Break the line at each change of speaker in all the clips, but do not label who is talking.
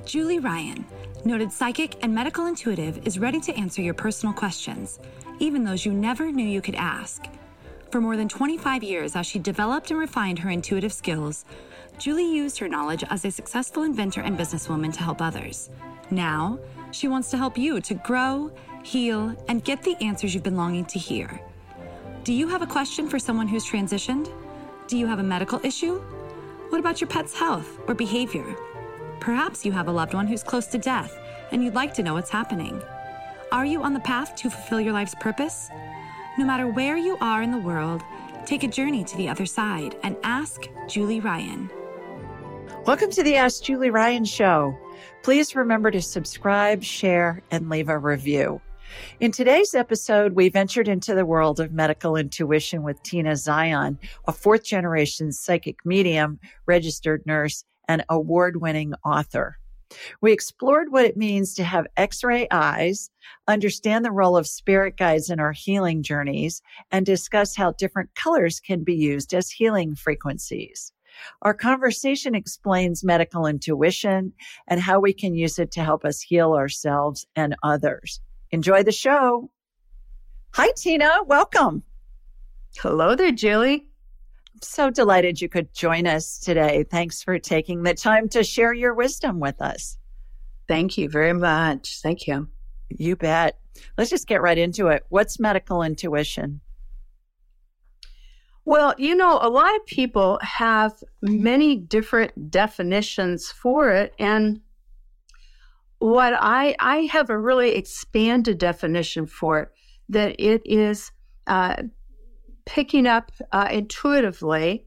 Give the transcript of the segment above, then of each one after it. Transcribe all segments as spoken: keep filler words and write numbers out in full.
Julie Ryan, noted psychic and medical intuitive, is ready to answer your personal questions, even those you never knew you could ask. For more than twenty-five years, as she developed and refined her intuitive skills, Julie used her knowledge as a successful inventor and businesswoman to help others. Now, she wants to help you to grow, heal, and get the answers you've been longing to hear. Do you have a question for someone who's transitioned? Do you have a medical issue? What about your pet's health or behavior? Perhaps you have a loved one who's close to death and you'd like to know what's happening. Are you on the path to fulfill your life's purpose? No matter where you are in the world, take a journey to the other side and ask Julie Ryan.
Welcome to the Ask Julie Ryan Show. Please remember to subscribe, share, and leave a review. In today's episode, we ventured into the world of medical intuition with Tina Zion, a fourth-generation psychic medium, registered nurse, and award-winning author. We explored what it means to have X-ray eyes, understand the role of spirit guides in our healing journeys, and discuss how different colors can be used as healing frequencies. Our conversation explains medical intuition and how we can use it to help us heal ourselves and others. Enjoy the show. Hi, Tina. Welcome.
Hello there, Julie.
I'm so delighted you could join us today. Thanks for taking the time to share your wisdom with us.
Thank you very much. Thank you.
You bet. Let's just get right into it. What's medical intuition?
Well, you know, a lot of people have many different definitions for it. And what I, I have a really expanded definition for it, that it is uh, picking up uh, intuitively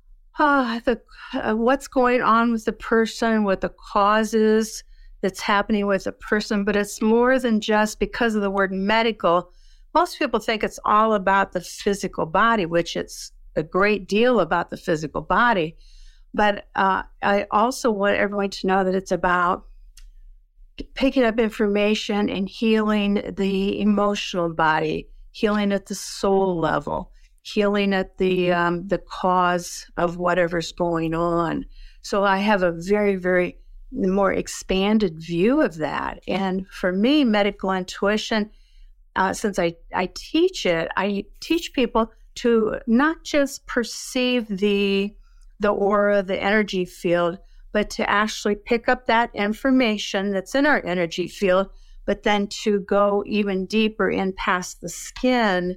uh, the, uh, what's going on with the person, what the causes that's happening with the person. But it's more than just because of the word medical. Most people think it's all about the physical body, which it's a great deal about the physical body. But uh, I also want everyone to know that it's about picking up information and healing the emotional body, healing at the soul level, healing at the um, the cause of whatever's going on. So I have a very, very more expanded view of that. And for me, medical intuition, uh, since I, I teach it, I teach people to not just perceive the the aura, the energy field, but to actually pick up that information that's in our energy field, but then to go even deeper in past the skin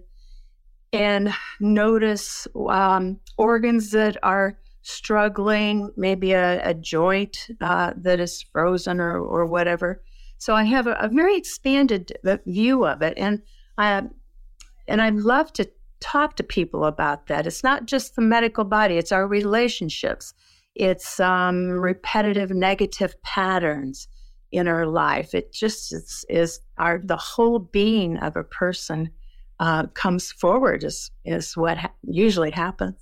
and notice um, organs that are struggling, maybe a, a joint uh, that is frozen or, or whatever. So I have a, a very expanded view of it. And I, and I love to talk to people about that. It's not just the medical body, it's our relationships. It's um, repetitive negative patterns in our life. It just is, is our the whole being of a person uh, comes forward is, is what ha- usually happens.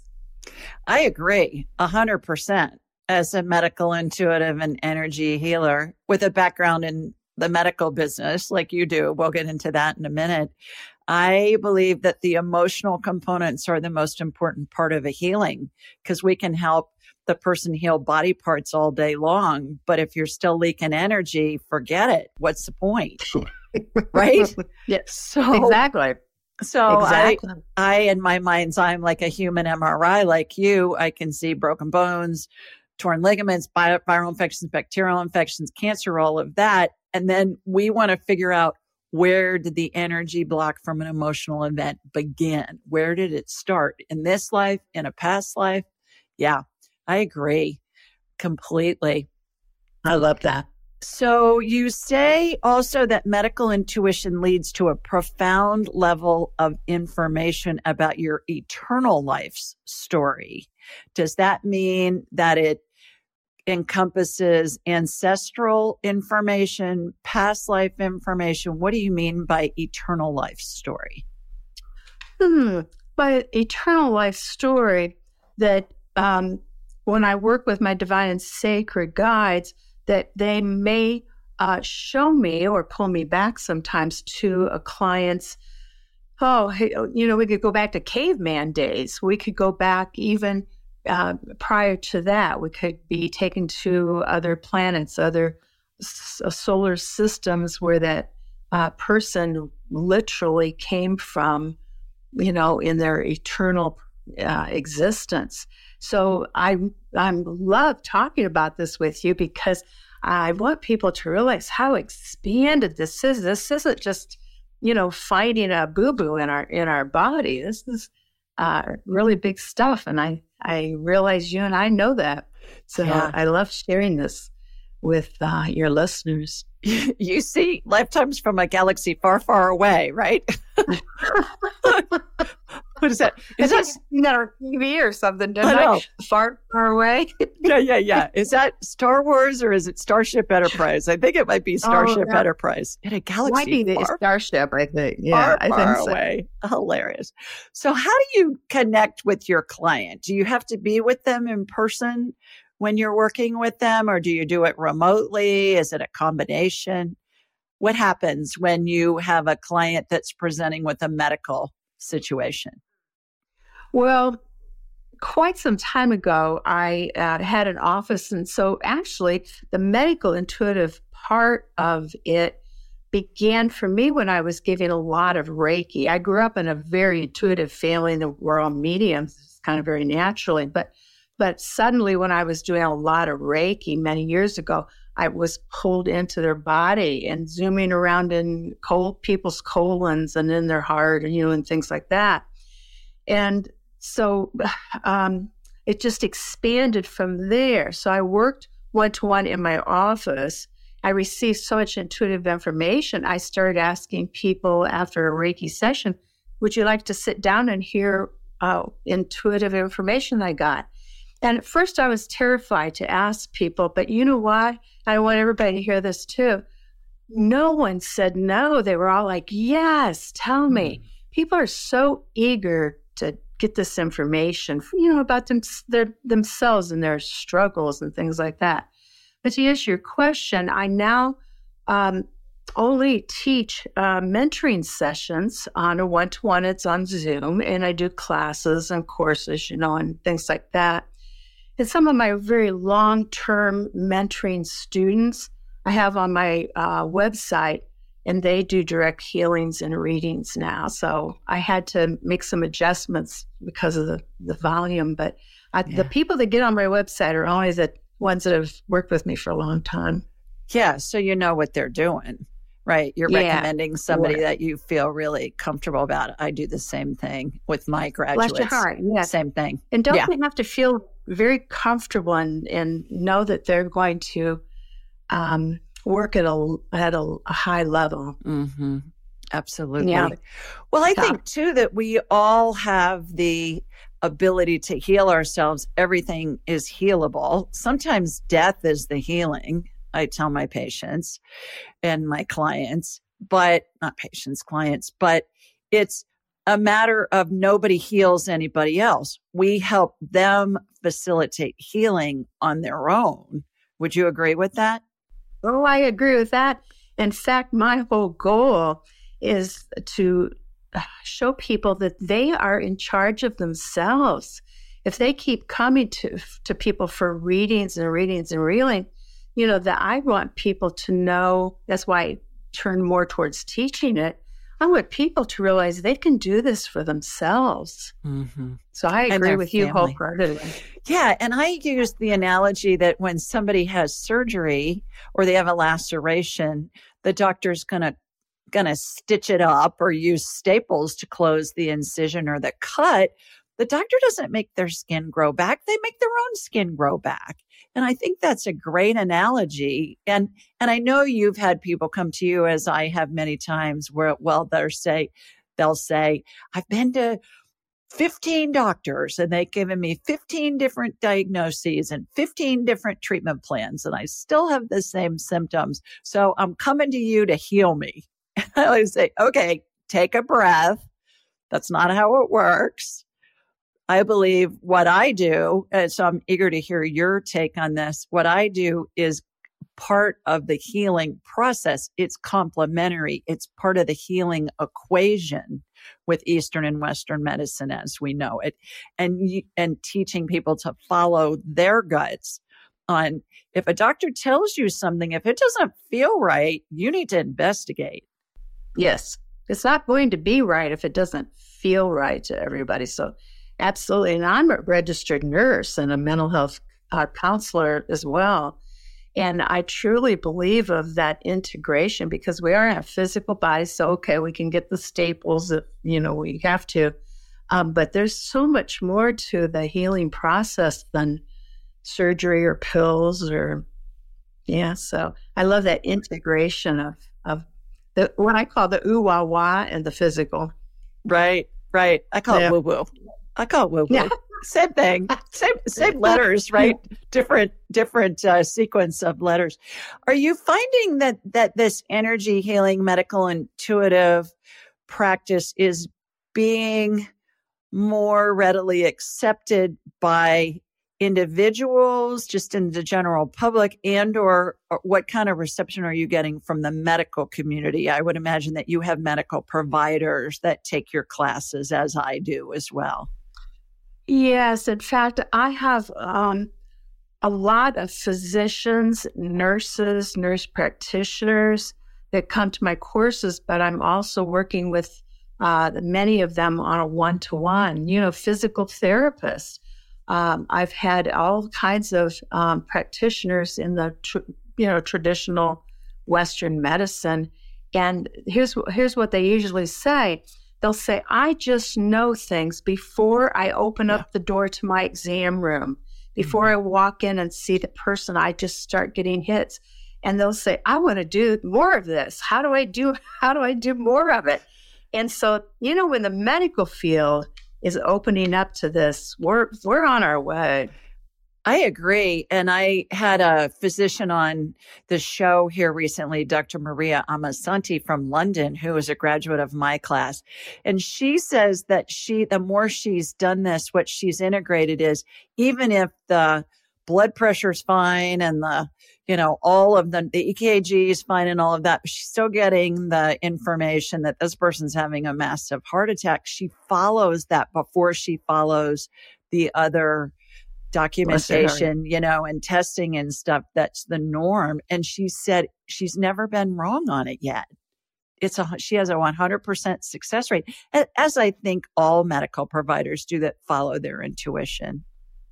I agree a hundred percent. As a medical intuitive and energy healer with a background in the medical business like you do, we'll get into that in a minute. I believe that the emotional components are the most important part of a healing because we can help the person heal body parts all day long. But if you're still leaking energy, forget it. What's the point? Right?
Yes.
So
exactly.
So
exactly.
I, I, in my mind's eye, I'm like a human M R I like you. I can see broken bones, torn ligaments, bi- viral infections, bacterial infections, cancer, all of that. And then we want to figure out, where did the energy block from an emotional event begin? Where did it start? In this life, in a past life? Yeah, I agree completely.
I love that.
So you say also that medical intuition leads to a profound level of information about your eternal life's story. Does that mean that it encompasses ancestral information, past life information? What do you mean by eternal life story?
Hmm. By eternal life story, that um, when I work with my divine and sacred guides, that they may uh, show me or pull me back sometimes to a client's, oh, hey, you know, we could go back to caveman days. We could go back even Uh, prior to that. We could be taken to other planets, other s- solar systems where that uh, person literally came from, you know, in their eternal uh, existence. So I I love talking about this with you because I want people to realize how expanded this is. This isn't just, you know, finding a boo-boo in our in our body. This is uh, really big stuff, and I I realize you and I know that. So
Yeah.
I love sharing this with uh, your listeners.
You see lifetimes from a galaxy far, far away, right? What is that? Is that
another T V or something? Didn't
I
I?
know.
Far, far away.
yeah, yeah, yeah. Is that Star Wars or is it Starship Enterprise? I think it might be Starship
yeah.
Enterprise in a
Might
galaxy
be the
far,
Starship, I think. Yeah,
far,
I
far
think so.
away. Hilarious. So, how do you connect with your client? Do you have to be with them in person when you're working with them, or do you do it remotely? Is it a combination? What happens when you have a client that's presenting with a medical situation?
Well, quite some time ago, I uh, had an office. And so actually, the medical intuitive part of it began for me when I was giving a lot of Reiki. I grew up in a very intuitive family, and we're all mediums, kind of very naturally. But but suddenly, when I was doing a lot of Reiki many years ago, I was pulled into their body and zooming around in cold people's colons and in their heart, and you know, and things like that. And so um, it just expanded from there. So I worked one-to-one in my office. I received so much intuitive information. I started asking people after a Reiki session, would you like to sit down and hear uh, intuitive information I got? And at first I was terrified to ask people, but you know what? I want everybody to hear this too. No one said no. They were all like, yes, tell me. People are so eager to get this information, you know, about them, their, themselves and their struggles and things like that. But to answer your question, I now um, only teach uh, mentoring sessions on a one-to-one. It's on Zoom, and I do classes and courses, you know, and things like that. And some of my very long-term mentoring students I have on my uh, website, and they do direct healings and readings now. So I had to make some adjustments because of the, the volume. But I,
Yeah.
the people that get on my website are always the ones that have worked with me for a long time.
Yeah, so you know what they're doing, right? You're
Yeah.
recommending somebody
Right.
that you feel really comfortable about. I do the same thing with my graduates.
Bless your heart. Yes.
Same thing.
And don't
Yeah.
they have to feel very comfortable and, and know that they're going to um, work at a at a, a high level?
Mm-hmm. Absolutely.
Yeah.
Well, I
Yeah.
think too that we all have the ability to heal ourselves. Everything is healable. Sometimes death is the healing, I tell my patients and my clients, but not patients, clients, but it's a matter of nobody heals anybody else. We help them facilitate healing on their own. Would you agree with that?
Oh, I agree with that. In fact, my whole goal is to show people that they are in charge of themselves. If they keep coming to to people for readings and readings and reading, you know, that I want people to know. That's why I turn more towards teaching it. I want people to realize they can do this for themselves.
Mm-hmm.
So I
And
agree
their
with you
family.
wholeheartedly.
Yeah. And I use the analogy that when somebody has surgery or they have a laceration, the doctor's going to going to stitch it up or use staples to close the incision or the cut. The doctor doesn't make their skin grow back. They make their own skin grow back. And I think that's a great analogy. And, and I know you've had people come to you, as I have many times, where, well, they'll say, they'll say, I've been to fifteen doctors and they've given me fifteen different diagnoses and fifteen different treatment plans, and I still have the same symptoms. So I'm coming to you to heal me. I always say, okay, take a breath. That's not how it works. I believe what I do, and so I'm eager to hear your take on this. What I do is part of the healing process. It's complementary. It's part of the healing equation with Eastern and Western medicine as we know it. And, and teaching people to follow their guts on if a doctor tells you something, if it doesn't feel right, you need to investigate.
Yes. It's not going to be right if it doesn't feel right to everybody. So absolutely. And I'm a registered nurse and a mental health uh, counselor as well. And I truly believe of that integration because we are in a physical body. So, okay, we can get the staples if, you know, we have to. Um, but there's so much more to the healing process than surgery or pills or, yeah. So I love that integration of, of the, what I call the ooh, wah, wah and the physical.
Right, right. I call
Yeah.
it woo-woo. I call it woo-woo.
Yeah.
Same thing. Same same letters, right? Different different uh, sequence of letters. Are you finding that that this energy healing, medical intuitive practice is being more readily accepted by individuals, just in the general public, and or, or what kind of reception are you getting from the medical community? I would imagine that you have medical providers that take your classes, as I do as well.
Yes. In fact, I have um, a lot of physicians, nurses, nurse practitioners that come to my courses, but I'm also working with uh, many of them on a one-to-one, you know, physical therapists. Um, I've had all kinds of um, practitioners in the, tr- you know, traditional Western medicine. And here's, here's what they usually say. They'll say, I just know things before I open up yeah. the door to my exam room. Before mm-hmm. I walk in and see the person, I just start getting hits. And they'll say, I want to do more of this. How do I do, how do I do more of it? And so, you know, when the medical field is opening up to this, we're, we're on our way.
I agree. And I had a physician on the show here recently, Doctor Maria Amasanti from London, who is a graduate of my class. And she says that she, the more she's done this, what she's integrated is even if the blood pressure is fine and the, you know, all of the, the E K G is fine and all of that, but she's still getting the information that this person's having a massive heart attack. She follows that before she follows the other documentation, you know, and testing and stuff. That's the norm. And she said she's never been wrong on it yet. It's a, she has a one hundred percent success rate, as I think all medical providers do that follow their intuition.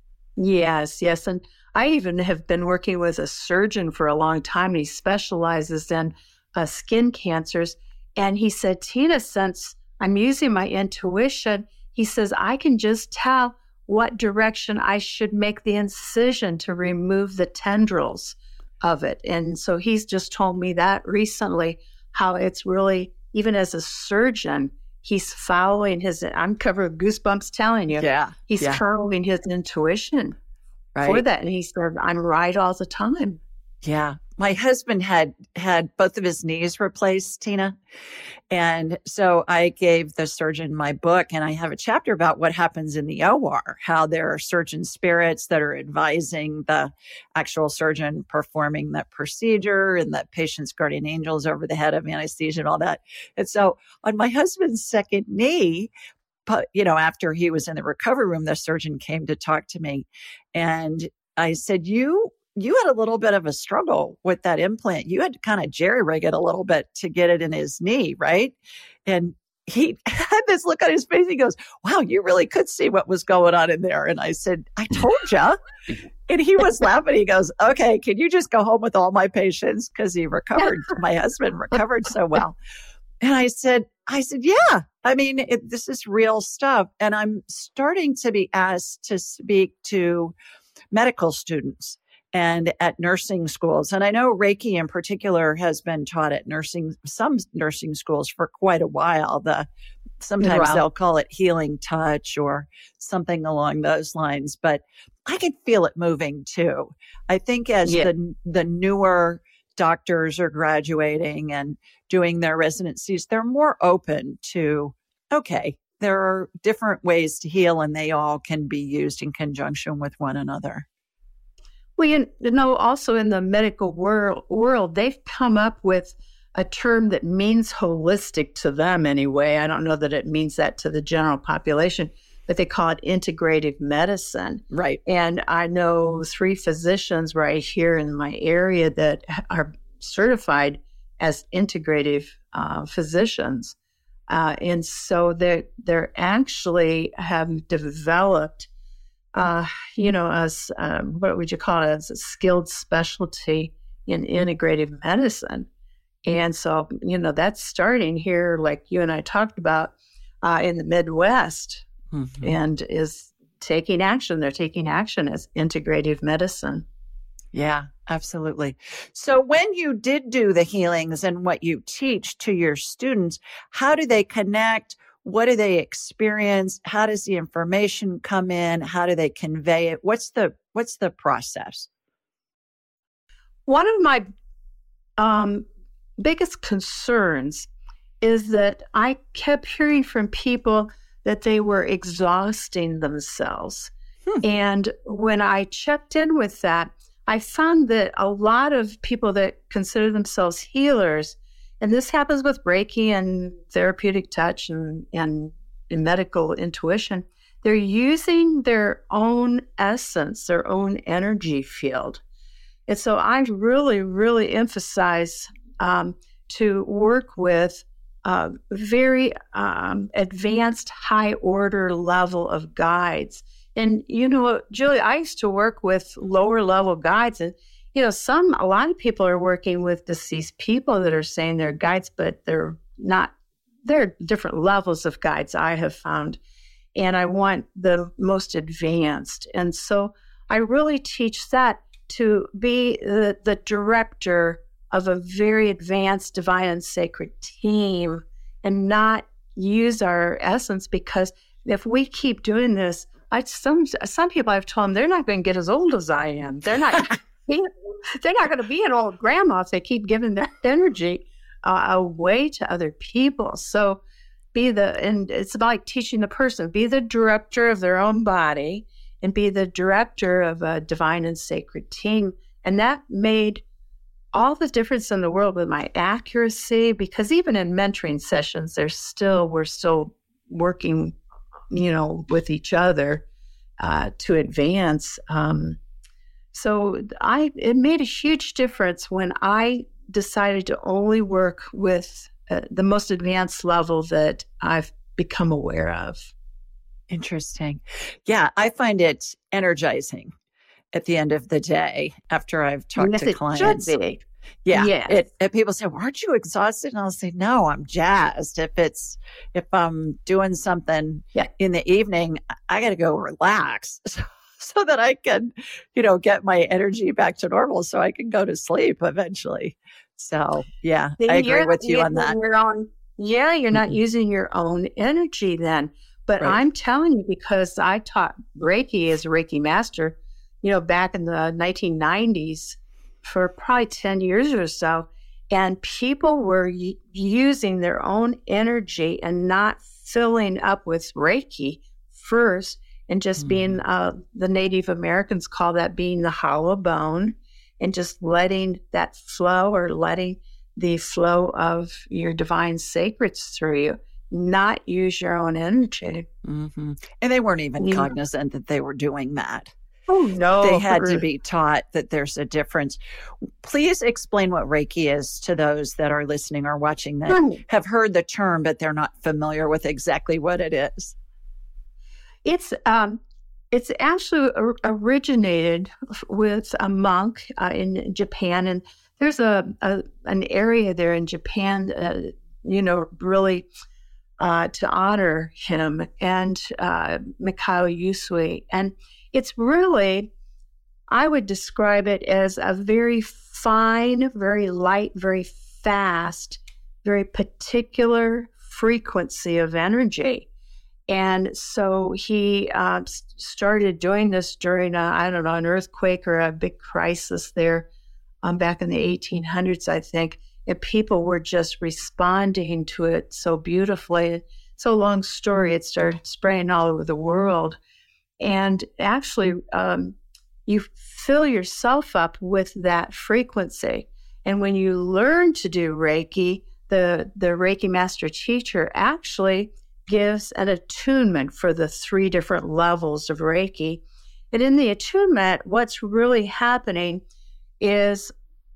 Yes, yes. And I even have been working with a surgeon for a long time. And he specializes in uh, skin cancers. And he said, Tina, since I'm using my intuition, he says, I can just tell what direction I should make the incision to remove the tendrils of it. And so he's just told me that recently, how it's really, even as a surgeon, he's following his, I'm covered with goosebumps telling you,
yeah,
he's
yeah.
following his intuition
right.
for that. And he said, I'm right all the time.
Yeah. My husband had had both of his knees replaced, Tina. And so I gave the surgeon my book, and I have a chapter about what happens in the O R, how there are surgeon spirits that are advising the actual surgeon performing the procedure, and the patient's guardian angels over the head of anesthesia and all that. And so on my husband's second knee, but, you know, after he was in the recovery room, the surgeon came to talk to me. And I said, you You had a little bit of a struggle with that implant. You had to kind of jerry-rig it a little bit to get it in his knee, right? And he had this look on his face. He goes, wow, you really could see what was going on in there. And I said, I told you. And he was laughing. He goes, okay, can you just go home with all my patients? Because he recovered. My husband recovered so well. And I said, I said, yeah, I mean, it, this is real stuff. And I'm starting to be asked to speak to medical students and at nursing schools. And I know Reiki in particular has been taught at nursing, some nursing schools for quite a while. The sometimes wow. they'll call it healing touch or something along those lines, but I can feel it moving too. I think as yeah. the the newer doctors are graduating and doing their residencies, they're more open to, okay, there are different ways to heal and they all can be used in conjunction with one another.
Well, you know, also in the medical world, world, they've come up with a term that means holistic to them anyway. I don't know that it means that to the general population. what they call it integrative medicine.
Right.
And I know three physicians right here in my area that are certified as integrative uh, physicians. Uh, and so they they're actually have developed, uh, you know, as um, what would you call it, as a skilled specialty in integrative medicine. And so, you know, that's starting here, like you and I talked about, uh, in the Midwest, mm-hmm. and is taking action. They're taking action as integrative medicine.
Yeah, absolutely. So when you did do the healings and what you teach to your students, how do they connect? What do they experience? How does the information come in? How do they convey it? What's the what's the process?
One of my um, biggest concerns is that I kept hearing from people that they were exhausting themselves. Hmm. And when I checked in with that, I found that a lot of people that consider themselves healers, and this happens with Reiki and therapeutic touch and, and, and medical intuition, they're using their own essence, their own energy field. And so I really, really emphasize um, to work with a very um, advanced, high-order level of guides. And, you know, Julie, I used to work with lower level guides. And, you know, some, a lot of people are working with deceased people that are saying they're guides, but they're not, they're different levels of guides I have found. And I want the most advanced. And so I really teach that to be the, the director of a very advanced divine and sacred team and not use our essence, because if we keep doing this, I some some people I've told them they're not going to get as old as I am. They're not. They're not going to be an old grandma if they keep giving their energy uh, away to other people. So, be the and it's about like teaching the person, be the director of their own body and be the director of a divine and sacred team. And that made all the difference in the world with my accuracy, because even in mentoring sessions, there's still we're still working, you know, with each other uh, to advance. Um, so I, it made a huge difference when I decided to only work with uh, the most advanced level that I've become aware of.
Interesting. Yeah, I find it energizing at the end of the day after I've talked
yes,
to
it
clients.
Should be.
Yeah.
Yes.
It, and people say, well, aren't you exhausted? And I'll say, no, I'm jazzed. If it's, if I'm doing something
yeah.
in the evening, I got to go relax so, so that I can, you know, get my energy back to normal so I can go to sleep eventually. So yeah, then I agree with you on that.
Your own, yeah. You're not mm-hmm. using your own energy then, but right. I'm telling you, because I taught Reiki as a Reiki master, you know, back in the nineteen nineties, for probably ten years or so, and people were y- using their own energy and not filling up with Reiki first and just mm. being, uh, the Native Americans call that being the hollow bone, and just letting that flow, or letting the flow of your divine sacreds through you, not use your own energy.
Mm-hmm. And they weren't even yeah. cognizant that they were doing that.
Oh, no.
They had to be taught that there's a difference. Please explain what Reiki is to those that are listening or watching that mm. have heard the term, but they're not familiar with exactly what it is.
It's um, it's actually originated with a monk uh, in Japan. And there's a, a an area there in Japan, uh, you know, really uh, to honor him, and uh, Mikao Usui. And it's really, I would describe it as a very fine, very light, very fast, very particular frequency of energy. And so he uh, started doing this during, a, I don't know, an earthquake or a big crisis there um, back in the eighteen hundreds, I think. And people were just responding to it so beautifully. So long story, it started spraying all over the world. And actually, um, you fill yourself up with that frequency. And when you learn to do Reiki, the, the Reiki master teacher actually gives an attunement for the three different levels of Reiki. And in the attunement, what's really happening is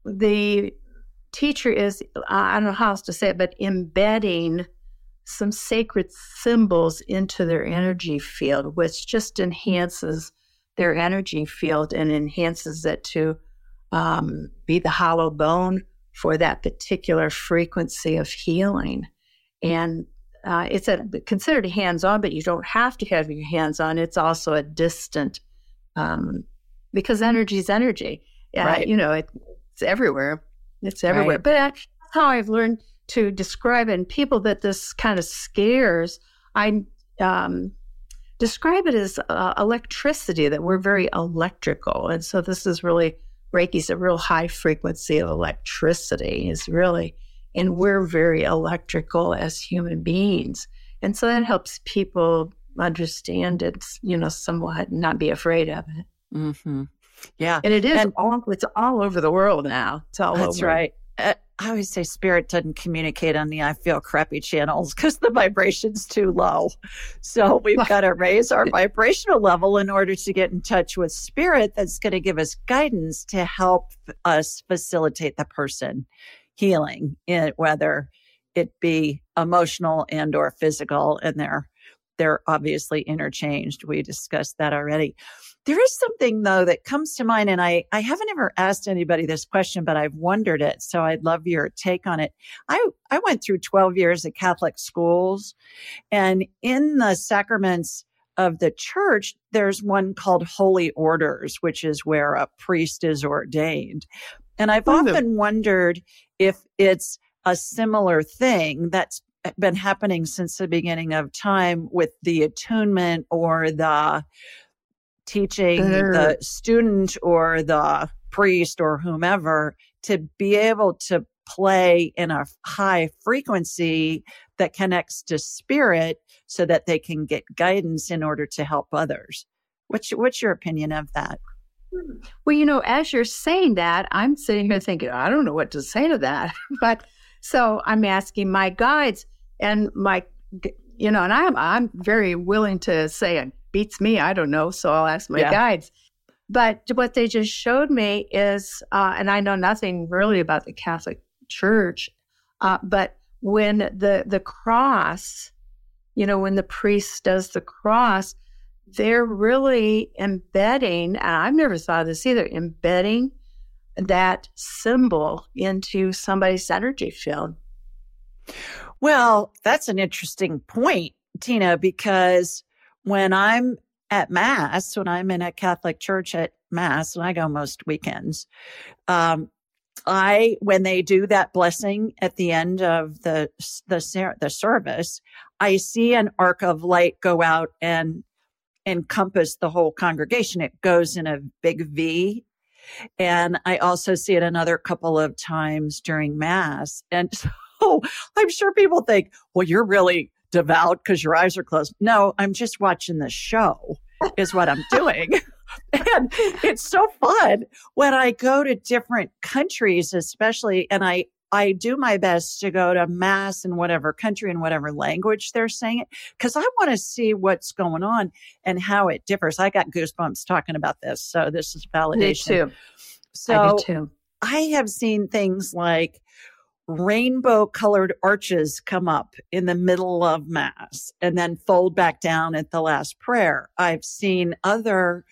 the teacher is, I don't know how else to say it, but embedding some sacred symbols into their energy field, which just enhances their energy field and enhances it to um, be the hollow bone for that particular frequency of healing. And uh, it's a, considered hands-on, but you don't have to have your hands on. It's also a distant, um, because energy is energy.
Right.
Uh, you know, it, it's everywhere. It's everywhere.
Right.
But that's how I've learned to describe it. And people that this kind of scares, I um, describe it as uh, electricity, that we're very electrical. And so this is really, Reiki's a real high frequency of electricity is really, and we're very electrical as human beings. And so that helps people understand it, you know, somewhat, and not be afraid of it.
Mm-hmm. Yeah.
And it is
and,
all, it's all over the world now. It's all
that's
over.
right. Uh, I always say spirit doesn't communicate on the I feel crappy channels because the vibration's too low. So we've got to raise our vibrational level in order to get in touch with spirit that's going to give us guidance to help us facilitate the person healing, in, whether it be emotional and or physical. And they're, they're obviously interchanged. We discussed that already. There is something, though, that comes to mind, and I, I haven't ever asked anybody this question, but I've wondered it, so I'd love your take on it. I, I went through twelve years at Catholic schools, and in the sacraments of the church, there's one called Holy Orders, which is where a priest is ordained. And I've mm-hmm. often wondered if it's a similar thing that's been happening since the beginning of time with the attunement or the teaching uh, the student or the priest or whomever to be able to play in a high frequency that connects to spirit so that they can get guidance in order to help others. What's, what's your opinion of that?
Well, you know, as you're saying that, I'm sitting here thinking, I don't know what to say to that. But so I'm asking my guides and my, you know, and I'm, I'm very willing to say it beats me. I don't know. So I'll ask my yeah. guides. But what they just showed me is, uh, and I know nothing really about the Catholic Church, uh, but when the, the cross, you know, when the priest does the cross, they're really embedding, and I've never thought of this either, embedding that symbol into somebody's energy field.
Well, that's an interesting point, Tina, because when I'm at Mass, when I'm in a Catholic church at Mass, and I go most weekends, um, I, when they do that blessing at the end of the, the, the service, I see an arc of light go out and encompass the whole congregation. It goes in a big V. And I also see it another couple of times during Mass. And so I'm sure people think, well, you're really devout because your eyes are closed. No, I'm just watching the show is what I'm doing. And it's so fun when I go to different countries, especially, and I, I do my best to go to Mass in whatever country and whatever language they're saying it, because I want to see what's going on and how it differs. I got goosebumps talking about this. So this is validation.
Me too.
So
I do too.
I have seen things like rainbow colored arches come up in the middle of Mass and then fold back down at the last prayer. I've seen other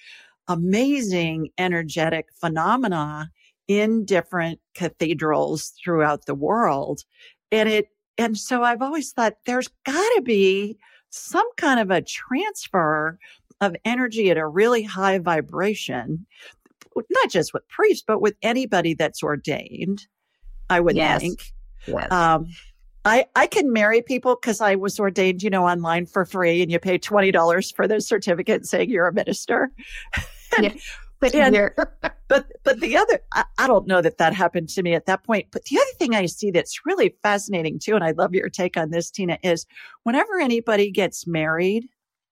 amazing energetic phenomena in different cathedrals throughout the world. And it, and so I've always thought there's gotta be some kind of a transfer of energy at a really high vibration, not just with priests, but with anybody that's ordained. I would
yes.
think.
Yes.
Um, I, I can marry people because I was ordained, you know, online for free, and you pay twenty dollars for the certificate saying you're a minister. and,
yeah. But,
and, but, but the other, I, I don't know that that happened to me at that point. But the other thing I see that's really fascinating too, and I love your take on this, Tina, is whenever anybody gets married,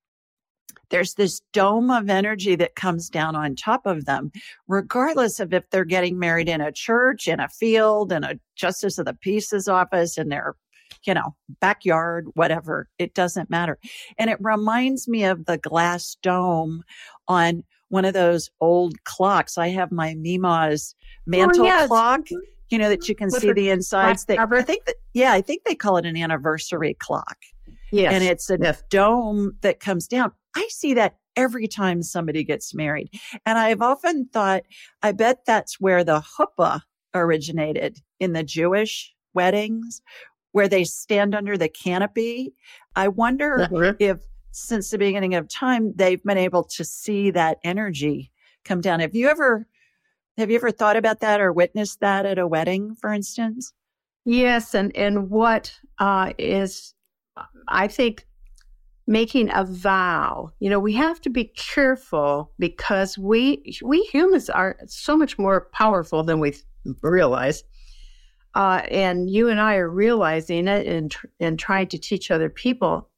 there's this dome of energy that comes down on top of them, regardless of if they're getting married in a church, in a field, in a justice of the peace's office, in their you know, backyard, whatever. It doesn't matter. And it reminds me of the glass dome on one of those old clocks. I have my Mima's mantle
oh, yes.
clock, you know, that you can
With
see the insides. They, I think that, yeah, I think they call it an anniversary clock.
Yes.
And it's a
yes.
dome that comes down. I see that every time somebody gets married. And I've often thought, I bet that's where the chuppah originated in the Jewish weddings, where they stand under the canopy. I wonder
uh-huh.
if since the beginning of time, they've been able to see that energy come down. Have you ever, have you ever thought about that or witnessed that at a wedding, for instance?
Yes. And, and what uh, is, I think, making a vow, you know, we have to be careful because we, we humans are so much more powerful than we realize. Uh, and you and I are realizing it and, and trying to teach other people.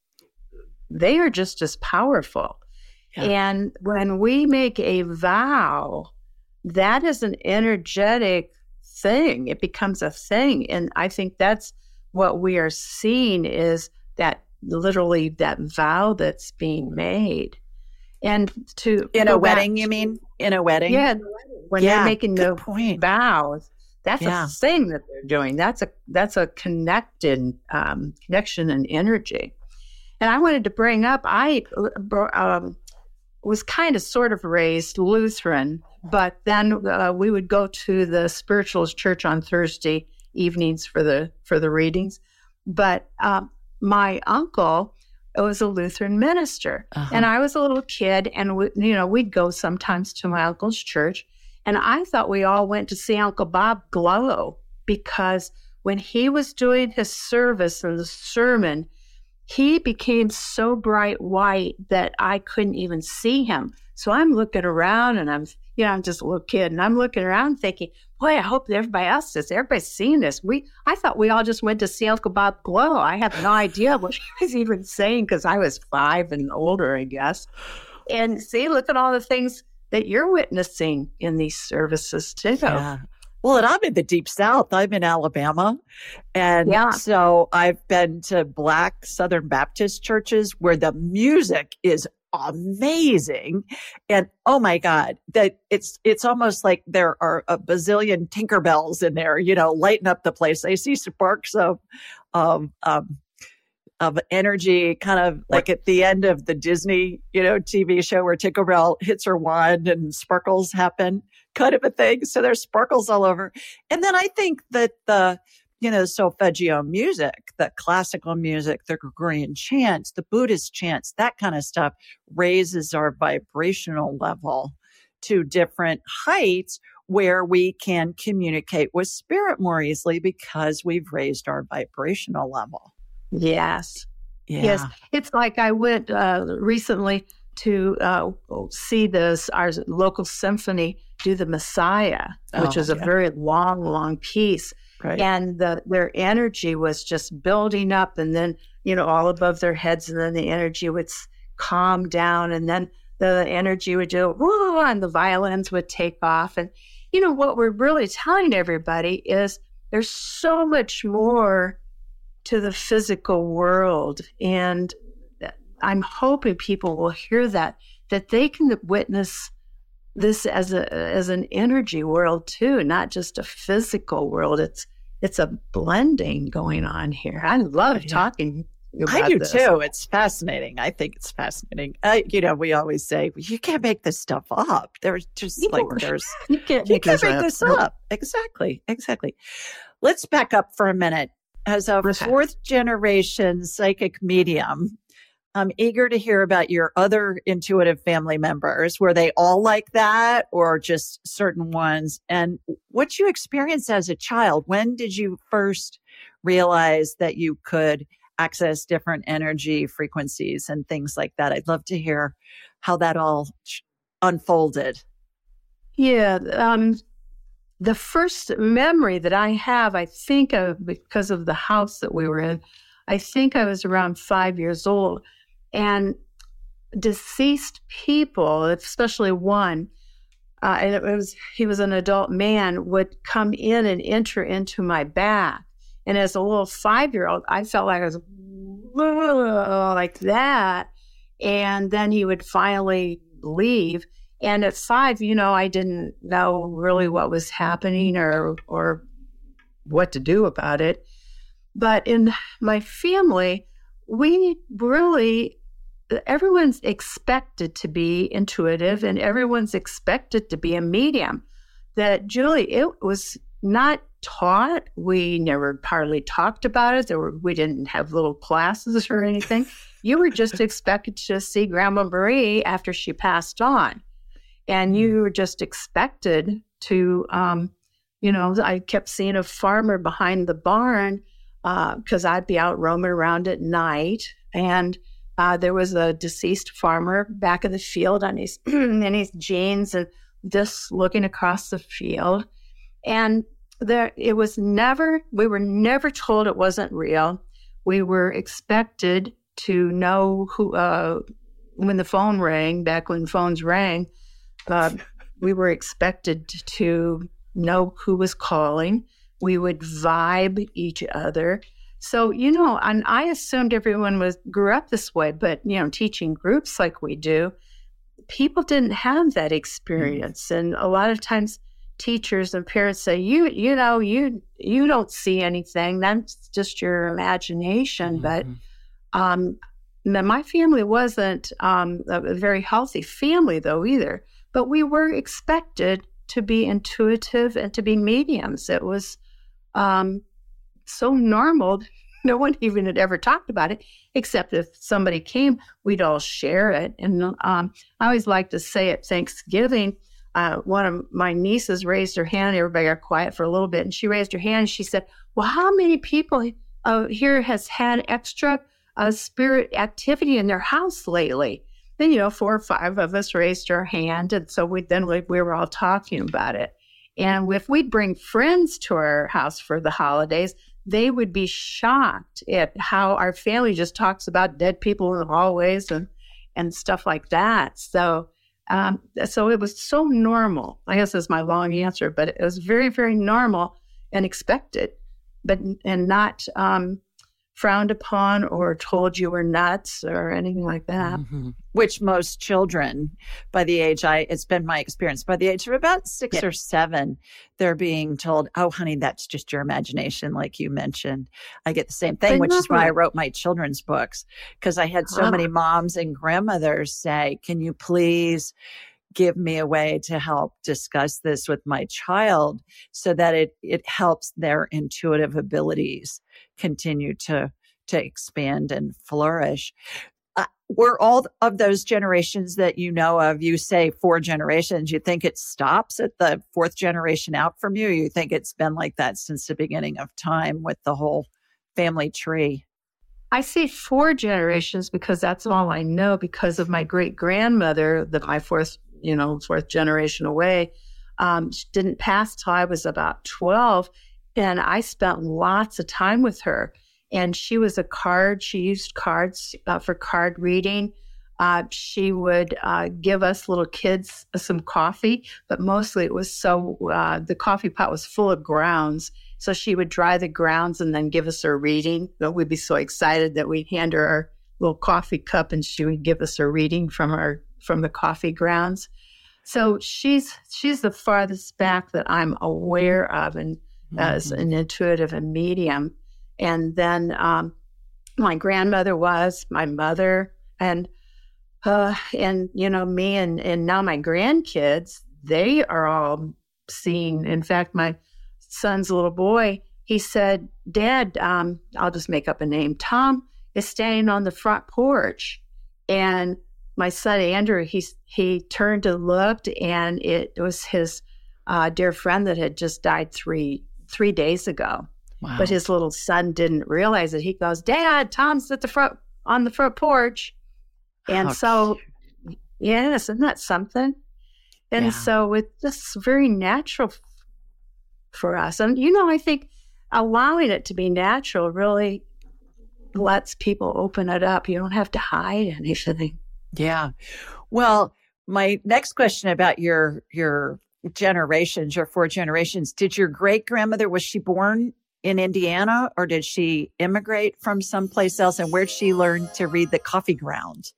They are just as powerful. Yeah. And when we make a vow, that is an energetic thing. It becomes a thing. And I think that's what we are seeing is that literally that vow that's being made. And to
in a wedding, back, you mean? In a wedding?
Yeah. When
yeah,
they're making the
point.
vows, that's
yeah.
a thing that they're doing. That's a that's a connected um, connection and energy. And I wanted to bring up, I um, was kind of sort of raised Lutheran, but then uh, we would go to the spiritualist church on Thursday evenings for the for the readings. But um, my uncle was a Lutheran minister, uh-huh. and I was a little kid, and we, you know we'd go sometimes to my uncle's church, and I thought we all went to see Uncle Bob glow because when he was doing his service and the sermon, he became so bright white that I couldn't even see him. So I'm looking around and I'm, you know, I'm just a little kid and I'm looking around thinking, boy, I hope everybody else is, everybody's seeing this. We, I thought we all just went to see Uncle Bob glow. I had no idea what he was even saying because I was five and older, I guess. And see, look at all the things that you're witnessing in these services too.
Yeah. Well, and I'm in the deep South. I'm in Alabama. And
yeah.
so I've been to Black Southern Baptist churches where the music is amazing. And oh my God, that it's, it's almost like there are a bazillion Tinkerbells in there, you know, lighting up the place. I see sparks of, um, um, of energy, kind of like at the end of the Disney, you know, T V show where Tinkerbell hits her wand and sparkles happen, kind of a thing. So there's sparkles all over. And then I think that the, you know, solfeggio music, the classical music, the Gregorian chants, the Buddhist chants, that kind of stuff raises our vibrational level to different heights where we can communicate with spirit more easily because we've raised our vibrational level.
Yes.
Yeah.
Yes. It's like I went uh, recently to uh, see this, our local symphony do the Messiah, which
oh,
is a
yeah.
very long, long piece.
Right.
And the, their energy was just building up and then, you know, all above their heads. And then the energy would calm down and then the energy would do, whoa, and the violins would take off. And, you know, what we're really telling everybody is there's so much more to the physical world. And I'm hoping people will hear that, that they can witness this as a as an energy world too, not just a physical world. It's it's a blending going on here. I love yeah. talking about
I do
this.
too. It's fascinating. I think it's fascinating. Uh, you know, we always say you can't make this stuff up. There's just
you
like there's
you can't
you
make,
can't
this,
make
up.
this up. Exactly, exactly. Let's back up for a minute. As a
Okay.
fourth generation psychic medium, I'm eager to hear about your other intuitive family members. Were they all like that or just certain ones? And what you experienced as a child, when did you first realize that you could access different energy frequencies and things like that? I'd love to hear how that all unfolded.
Yeah. Um, the first memory that I have, I think of because of the house that we were in, I think I was around five years old. And deceased people, especially one, uh, and it was he was an adult man, would come in and enter into my back. And as a little five-year-old, I felt like I was like that. And then he would finally leave. And at five, you know, I didn't know really what was happening or or what to do about it. But in my family, we really, everyone's expected to be intuitive and everyone's expected to be a medium. That, Julie, it was not taught. We never hardly talked about it. There were, we didn't have little classes or anything. You were just expected to see Grandma Marie after she passed on. And you were just expected to, um, you know, I kept seeing a farmer behind the barn because uh, I'd be out roaming around at night. And uh, there was a deceased farmer back in the field on his, in his jeans and just looking across the field. And there, it was never, we were never told it wasn't real. We were expected to know who, uh, when the phone rang, back when phones rang, uh, we were expected to know who was calling. We would vibe each other. So, you know, and I assumed everyone was grew up this way, but, you know, teaching groups like we do, people didn't have that experience. And a lot of times teachers and parents say, you, you know, you, you don't see anything. That's just your imagination. Mm-hmm. But um, my family wasn't um, a very healthy family, though, either. But we were expected to be intuitive and to be mediums. It was um, so normal. No one even had ever talked about it, except if somebody came, we'd all share it. And um, I always like to say at Thanksgiving, uh, one of my nieces raised her hand. Everybody got quiet for a little bit. And she raised her hand and she said, well, how many people uh, here has had extra uh, spirit activity in their house lately? Then, you know, four or five of us raised our hand. And so we then we, we were all talking about it. And if we'd bring friends to our house for the holidays, they would be shocked at how our family just talks about dead people in the hallways and, and stuff like that. So, um, so it was so normal. I guess that's my long answer, but it was very, very normal and expected, but and not um, frowned upon or told you were nuts or anything like that.
Mm-hmm. Which most children, by the age I, it's been my experience, by the age of about six yeah. or seven, they're being told, oh, honey, that's just your imagination, like you mentioned. I get the same thing, I which is why I wrote my children's books, because I had so huh. many moms and grandmothers say, can you please give me a way to help discuss this with my child so that it, it helps their intuitive abilities continue to, to expand and flourish. Uh, were all of those generations that you know of, you say four generations, you think it stops at the fourth generation out from you? You think it's been like that since the beginning of time with the whole family tree?
I say four generations because that's all I know, because of my great grandmother, that my fourth, you know, fourth generation away, um, she didn't pass till I was about twelve. And I spent lots of time with her. And she was a card. She used cards uh, for card reading. Uh, she would uh, give us little kids some coffee, but mostly it was so, uh, the coffee pot was full of grounds. So she would dry the grounds and then give us her reading. But we'd be so excited that we'd hand her our little coffee cup and she would give us her reading from her, from the coffee grounds. So she's, she's the farthest back that I'm aware of, and mm-hmm. as an intuitive and medium. And then um, my grandmother was, my mother, and, uh, and you know, me and, and now my grandkids, they are all seeing. In fact, my son's little boy, he said, Dad, um, I'll just make up a name, Tom is standing on the front porch. And my son, Andrew, he, he turned and looked, and it was his uh, dear friend that had just died three three days ago. Wow. But his little son didn't realize it. He goes, Dad, Tom's at the front, on the front porch. And oh, so, cute. Yes, isn't that something? And yeah. so it's just very natural f- for us. And, you know, I think allowing it to be natural really lets people open it up. You don't have to hide anything.
Yeah. Well, my next question about your, your generations, your four generations, did your great grandmother, was she born in Indiana, or did she immigrate from someplace else? And where did she learn to read the coffee grounds?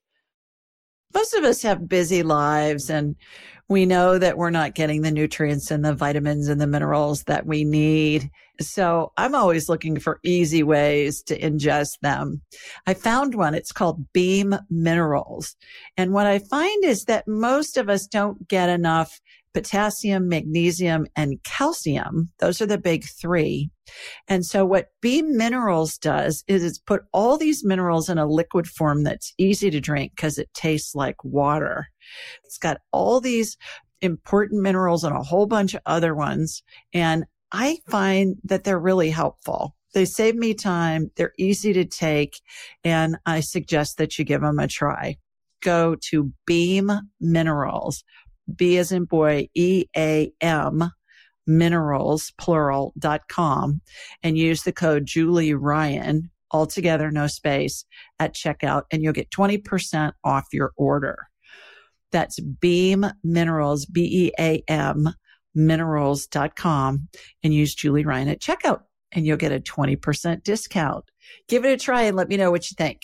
Most of us have busy lives, and we know that we're not getting the nutrients and the vitamins and the minerals that we need. So I'm always looking for easy ways to ingest them. I found one. It's called Beam Minerals. And what I find is that most of us don't get enough potassium, magnesium, and calcium. Those are the big three. And so what Beam Minerals does is it's put all these minerals in a liquid form that's easy to drink because it tastes like water. It's got all these important minerals and a whole bunch of other ones. And I find that they're really helpful. They save me time. They're easy to take. And I suggest that you give them a try. Go to Beam Minerals. B as in boy, E A M, minerals, plural, dot com, and use the code Julie Ryan, altogether, no space, at checkout, and you'll get twenty percent off your order. That's Beam Minerals, B E A M, minerals dot com, and use Julie Ryan at checkout, and you'll get a twenty percent discount. Give it a try and let me know what you think.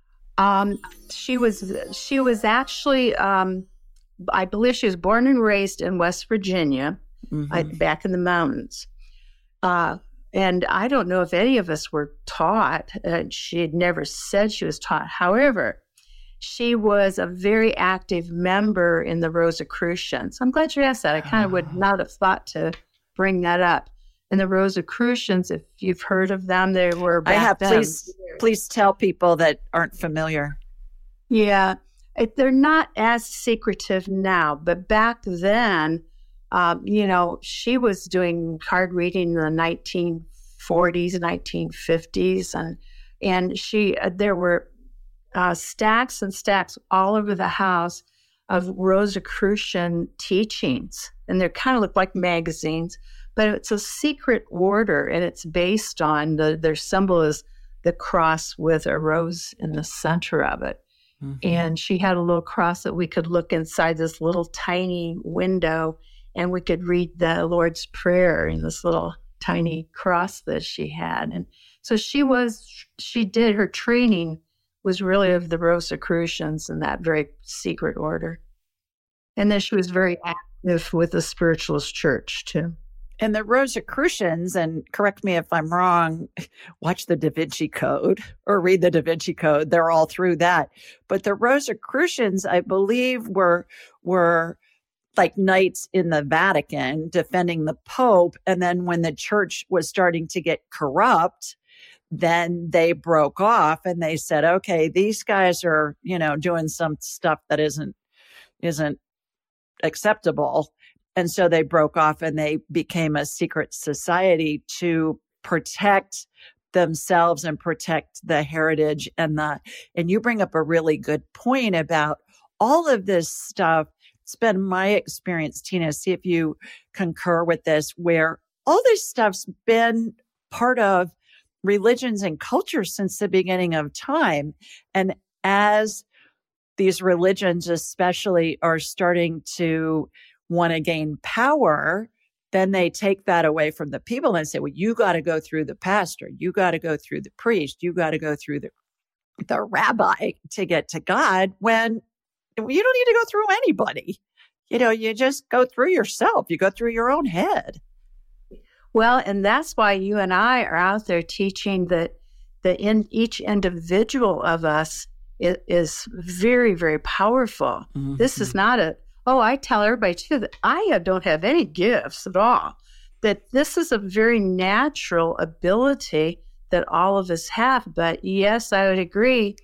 Um, she was, she was actually, um, I believe she was born and raised in West Virginia, mm-hmm. I, back in the mountains. Uh, and I don't know if any of us were taught. Uh, she had never said she was taught. However, she was a very active member in the Rosicrucians. I'm glad you asked that. I kind of would not have thought to bring that up. And the Rosicrucians, if you've heard of them, they were back
I have.
then.
Please, please tell people that aren't familiar.
Yeah. They're not as secretive now, but back then, um, you know, she was doing card reading in the nineteen forties, nineteen fifties, and and she uh, there were uh, stacks and stacks all over the house of Rosicrucian teachings, and they kind of look like magazines, but it's a secret order, and it's based on the their symbol is the cross with a rose in the center of it. Mm-hmm. And she had a little cross that we could look inside this little tiny window, and we could read the Lord's Prayer in this little tiny cross that she had. And so she was, she did, her training was really of the Rosicrucians in that very secret order. And then she was very active with the Spiritualist Church too.
And the Rosicrucians, and correct me if I'm wrong, watch the Da Vinci Code or read the Da Vinci Code. They're all through that. But the Rosicrucians, I believe, were were like knights in the Vatican defending the Pope. And then when the church was starting to get corrupt, then they broke off and they said, okay, these guys are, you know, doing some stuff that isn't isn't acceptable. And so they broke off and they became a secret society to protect themselves and protect the heritage and the, and you bring up a really good point about all of this stuff. It's been my experience, Tina, see if you concur with this, where all this stuff's been part of religions and cultures since the beginning of time. And as these religions especially are starting to want to gain power, then they take that away from the people and say, well, you got to go through the pastor. You got to go through the priest. You got to go through the, the rabbi to get to God, when you don't need to go through anybody. You know, you just go through yourself. You go through your own head.
Well, and that's why you and I are out there teaching that, that in each individual of us is, is very, very powerful. Mm-hmm. This is not a, oh, I tell everybody too that I don't have any gifts at all, that this is a very natural ability that all of us have. But yes, I would agree.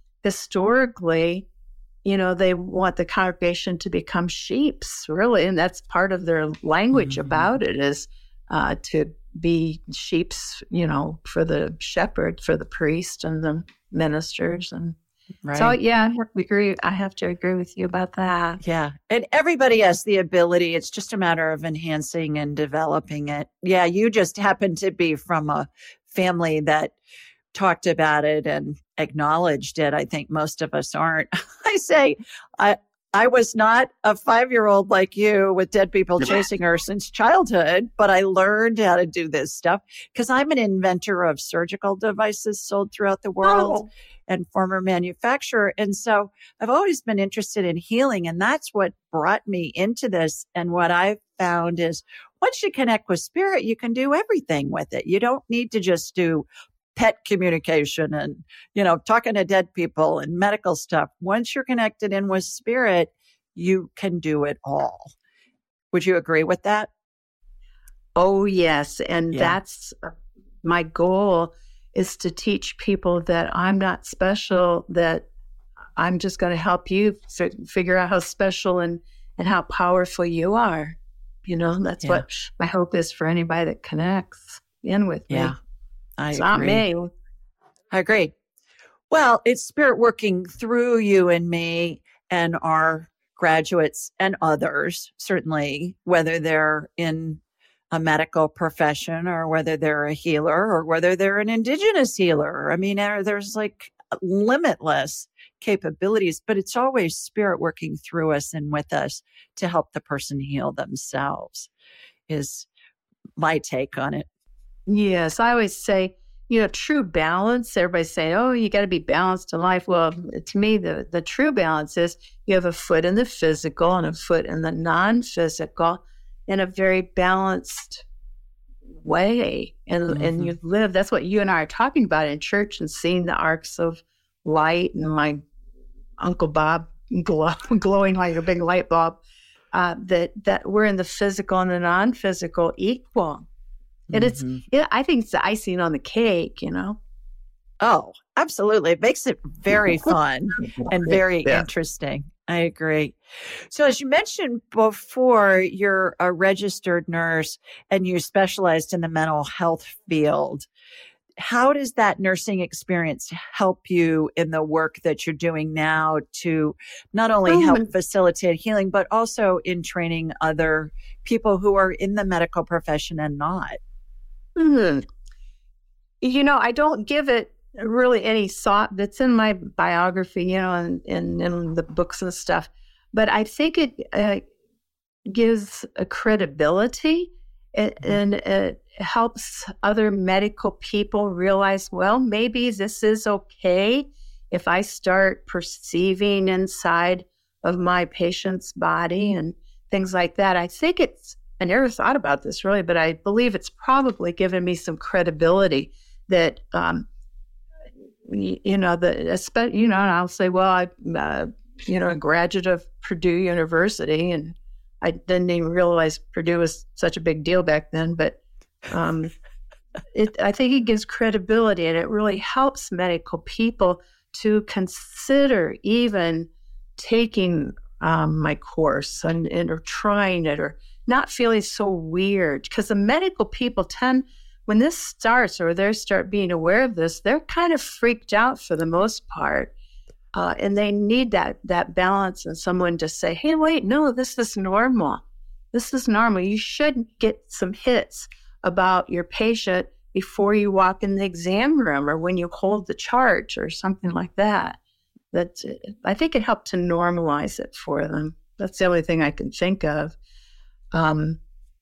Historically, you know, they want the congregation to become sheeps, really. And that's part of their language mm-hmm. about it is uh, to be sheeps, you know, for the shepherd, for the priest and the ministers. And right. So, yeah, I agree. I have to agree with you about that.
Yeah. And everybody has the ability. It's just a matter of enhancing and developing it. Yeah. You just happen to be from a family that talked about it and acknowledged it. I think most of us aren't. I say, I, I was not a five-year-old like you with dead people chasing her since childhood, but I learned how to do this stuff because I'm an inventor of surgical devices sold throughout the world oh. and former manufacturer. And so I've always been interested in healing. And that's what brought me into this. And what I've found is once you connect with spirit, you can do everything with it. You don't need to just do pet communication and, you know, talking to dead people and medical stuff. Once you're connected in with spirit, you can do it all. Would you agree with that?
Oh, yes. And
yeah.
that's my goal, is to teach people that I'm not special, that I'm just going to help you f- figure out how special and, and how powerful you are. You know, that's yeah. what my hope is for anybody that connects in with
yeah.
me.
I
it's
agree.
not me.
I agree. Well, it's spirit working through you and me and our graduates and others, certainly, whether they're in a medical profession or whether they're a healer or whether they're an indigenous healer. I mean, there's like limitless capabilities, but it's always spirit working through us and with us to help the person heal themselves, is my take on it.
Yes, I always say, you know, true balance. Everybody's saying, oh, you got to be balanced in life. Well, to me, the, the true balance is you have a foot in the physical and a foot in the non-physical in a very balanced way. And, mm-hmm. and you live, that's what you and I are talking about in church, and seeing the arcs of light and my Uncle Bob glow, glowing like a big light bulb, uh, that, that we're in the physical and the non-physical equal. And it's, mm-hmm. yeah, I think it's the icing on the cake, you know?
Oh, absolutely. It makes it very fun and very yeah. interesting. I agree. So as you mentioned before, you're a registered nurse and you specialized in the mental health field. How does that nursing experience help you in the work that you're doing now to not only help mm. facilitate healing, but also in training other people who are in the medical profession and not?
Hmm. You know, I don't give it really any thought. That's in my biography, you know, and in, in the books and stuff. But I think it uh, gives a credibility, it, and it helps other medical people realize, well, maybe this is okay if I start perceiving inside of my patient's body and things like that. I think it's, I never thought about this really, but I believe it's probably given me some credibility that, um, you, you know, the, you know, and I'll say, well, I'm, uh, you know, a graduate of Purdue University, and I didn't even realize Purdue was such a big deal back then, but um, it, I think it gives credibility, and it really helps medical people to consider even taking um, my course and, and or trying it, or not feeling so weird, because the medical people tend, when this starts or they start being aware of this, they're kind of freaked out for the most part. Uh, and they need that that balance and someone to say, hey, wait, no, this is normal. This is normal. You should get some hits about your patient before you walk in the exam room or when you hold the chart or something like that. That I think it helped to normalize it for them. That's the only thing I can think of. Um,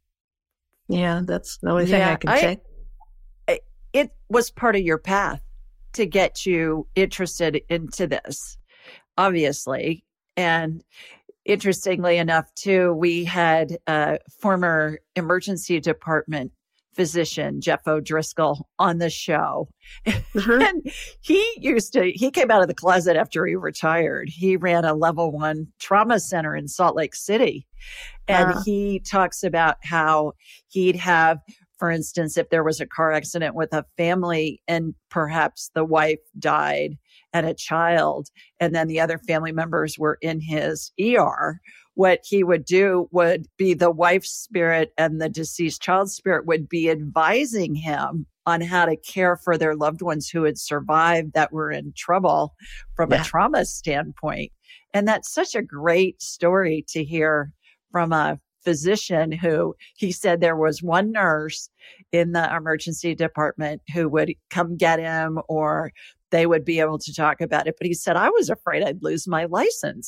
yeah, that's the only thing yeah, I can I, say.
I, it was part of your path to get you interested into this, obviously. And interestingly enough, too, we had a former emergency department physician, Jeff O'Driscoll, on the show. Mm-hmm. And he used to, he came out of the closet after he retired. He ran a level one trauma center in Salt Lake City. And uh-huh. he talks about how he'd have, for instance, if there was a car accident with a family and perhaps the wife died and a child, and then the other family members were in his E R, what he would do would be the wife's spirit and the deceased child's spirit would be advising him on how to care for their loved ones who had survived that were in trouble from yeah. a trauma standpoint. And that's such a great story to hear from a physician who, he said there was one nurse in the emergency department who would come get him or they would be able to talk about it. But he said, I was afraid I'd lose my license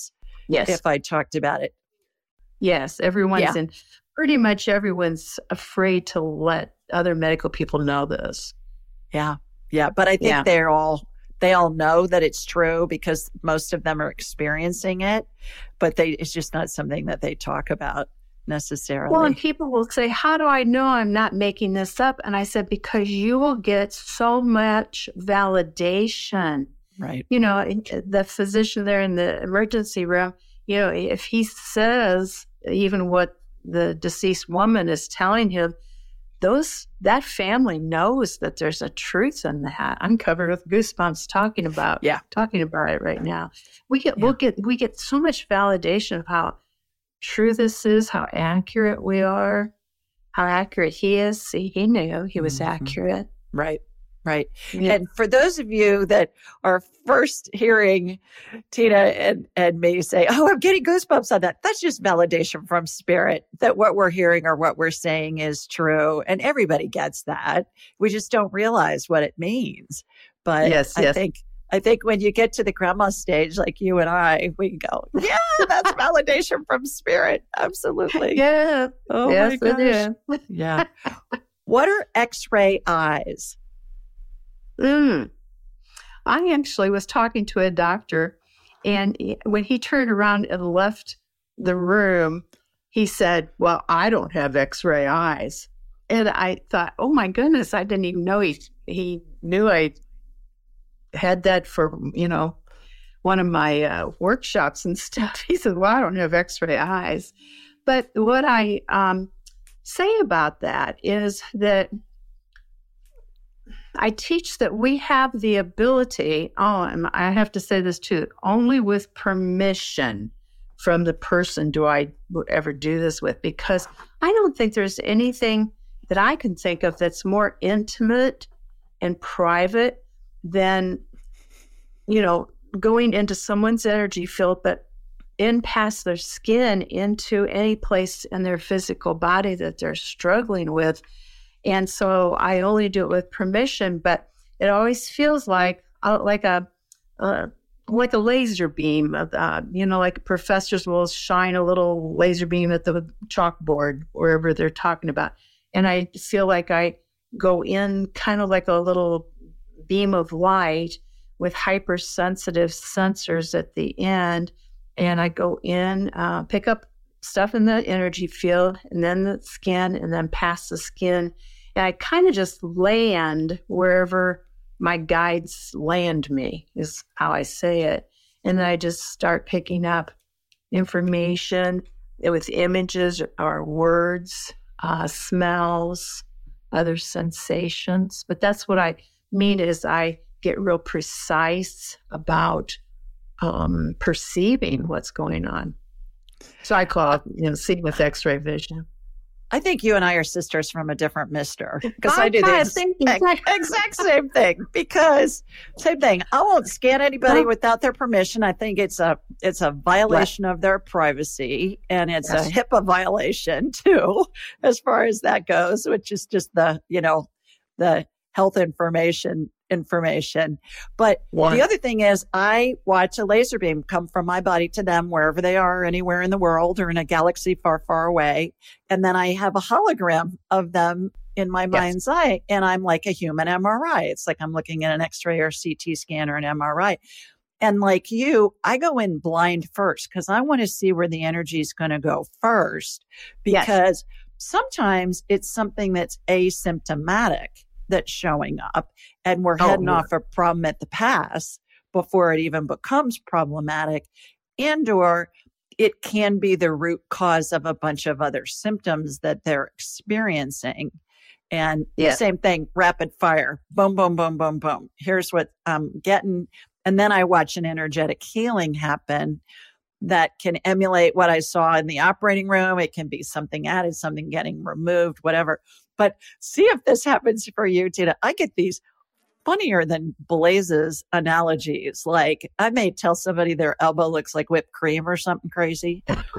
Yes.
if I talked about it.
Yes. Everyone's
Yeah.
in, pretty much everyone's afraid to let other medical people know this.
Yeah. Yeah. But I think
Yeah.
they're all, they all know that it's true because most of them are experiencing it, but they, it's just not something that they talk about necessarily.
Well, and people will say, how do I know I'm not making this up? And I said, because you will get so much validation.
Right.
You know, the physician there in the emergency room, you know, if he says even what the deceased woman is telling him, those that family knows that there's a truth in that. I'm covered with goosebumps talking about
Yeah.
talking about it right now. We get
Yeah.
we'll get we get so much validation of how true this is, how accurate we are, how accurate he is. See, he knew he was
Mhm.
accurate.
Right. Right.
Yeah.
And for those of you that are first hearing Tina and, and me say, oh, I'm getting goosebumps on that, that's just validation from spirit that what we're hearing or what we're saying is true. And everybody gets that. We just don't realize what it means. But
Yes,
I
yes.
think I think when you get to the grandma stage, like you and I, we go, yeah, that's validation from spirit. Absolutely.
Yeah.
Oh
yes,
my
it
gosh.
is.
Yeah. What are X-ray eyes?
Mm. I actually was talking to a doctor, and he- when he turned around and left the room, he said, well, I don't have X-ray eyes. And I thought, oh my goodness, I didn't even know he, he knew I had that for, you know, one of my uh, workshops and stuff. He said, well, I don't have X-ray eyes. But what I um, say about that is that I teach that we have the ability, oh, and I have to say this too, only with permission from the person do I ever do this with, because I don't think there's anything that I can think of that's more intimate and private than, you know, going into someone's energy field, but in past their skin into any place in their physical body that they're struggling with. And so I only do it with permission, but it always feels like uh, like a uh, like a laser beam. Uh, you know, like professors will shine a little laser beam at the chalkboard wherever they're talking about, and I feel like I go in kind of like a little beam of light with hypersensitive sensors at the end, and I go in, uh, pick up stuff in the energy field, and then the skin, and then past the skin. And I kind of just land wherever my guides land me, is how I say it. And then I just start picking up information with images or words, uh, smells, other sensations. But that's what I mean is I get real precise about um, perceiving what's going on. So I call it, you know, seeing with X-ray vision.
I think you and I are sisters from a different mister, because
I
I do the
kinda
ex-
think
ex-
exactly.
exact same thing. Because same thing, I won't scan anybody
Well-
without their permission. I think it's a it's a violation of their privacy, and it's
Yes.
a HIPAA violation too, as far as that goes, which is just the you know the health information information. But
One.
the other thing is, I watch a laser beam come from my body to them wherever they are, anywhere in the world or in a galaxy far, far away. And then I have a hologram of them in my
Yes.
mind's eye. And I'm like a human M R I. It's like I'm looking at an X-ray or C T scan or an M R I. And like you, I go in blind first because I want to see where the energy is going to go first.
Yes.
Because sometimes it's something that's asymptomatic that's showing up, and we're
Oh,
heading
yeah.
off a problem at the pass before it even becomes problematic, and or it can be the root cause of a bunch of other symptoms that they're experiencing. And
Yeah.
same thing, rapid fire, boom, boom, boom, boom, boom. Here's what I'm getting. And then I watch an energetic healing happen that can emulate what I saw in the operating room. It can be something added, something getting removed, whatever. But see if this happens for you, Tina. I get these funnier than Blaise's analogies. Like I may tell somebody their elbow looks like whipped cream or something crazy.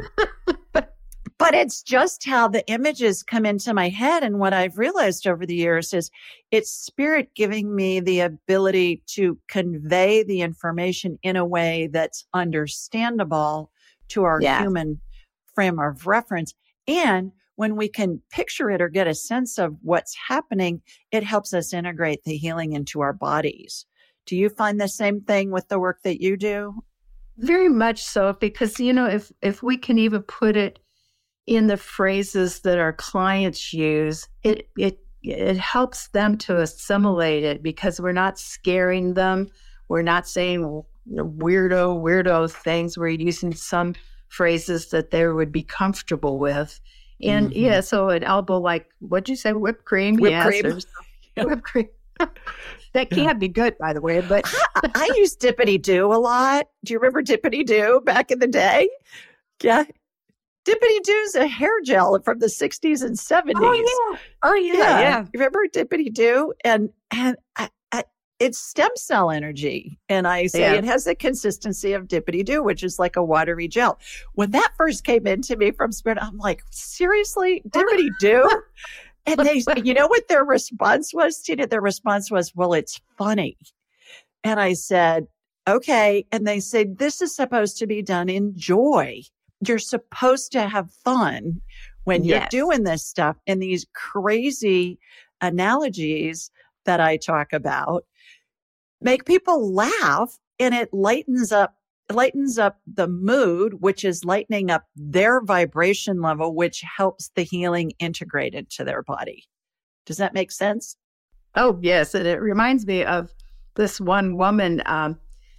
but, but it's just how the images come into my head. And what I've realized over the years is it's spirit giving me the ability to convey the information in a way that's understandable to our
Yeah.
human frame of reference. And when we can picture it or get a sense of what's happening, it helps us integrate the healing into our bodies. Do you find the same thing with the work that you do?
Very much so, because, you know, if, if we can even put it in the phrases that our clients use, it, it, it helps them to assimilate it, because we're not scaring them. We're not saying you know, weirdo, weirdo things. We're using some phrases that they would be comfortable with. And
Mm-hmm.
yeah, so an elbow, like, what'd you say? Whipped cream?
Whipped
yes,
cream.
there's
Yeah.
whipped cream. That can't be good, by the way, but
I, I use Dippity Doo a lot. Do you remember Dippity Doo back in the day? Yeah. Dippity Doo's a hair gel from the sixties and seventies.
oh yeah, oh yeah,
Yeah.
yeah.
You remember Dippity Doo? And, and I, I, it's stem cell energy. And I say
Yeah.
it has the consistency of Dippity Doo, which is like a watery gel. When that first came into me from Spirit, I'm like, seriously, Dippity Doo? And they, you know what their response was, Tina? Their response was, well, it's funny. And I said, okay. And they said, this is supposed to be done in joy. You're supposed to have fun when
Yes.
you're doing this stuff. And these crazy analogies that I talk about make people laugh, and it lightens up lightens up the mood, which is lightening up their vibration level, which helps the healing integrate into their body. Does that make sense?
Oh, yes. And it reminds me of this one woman um,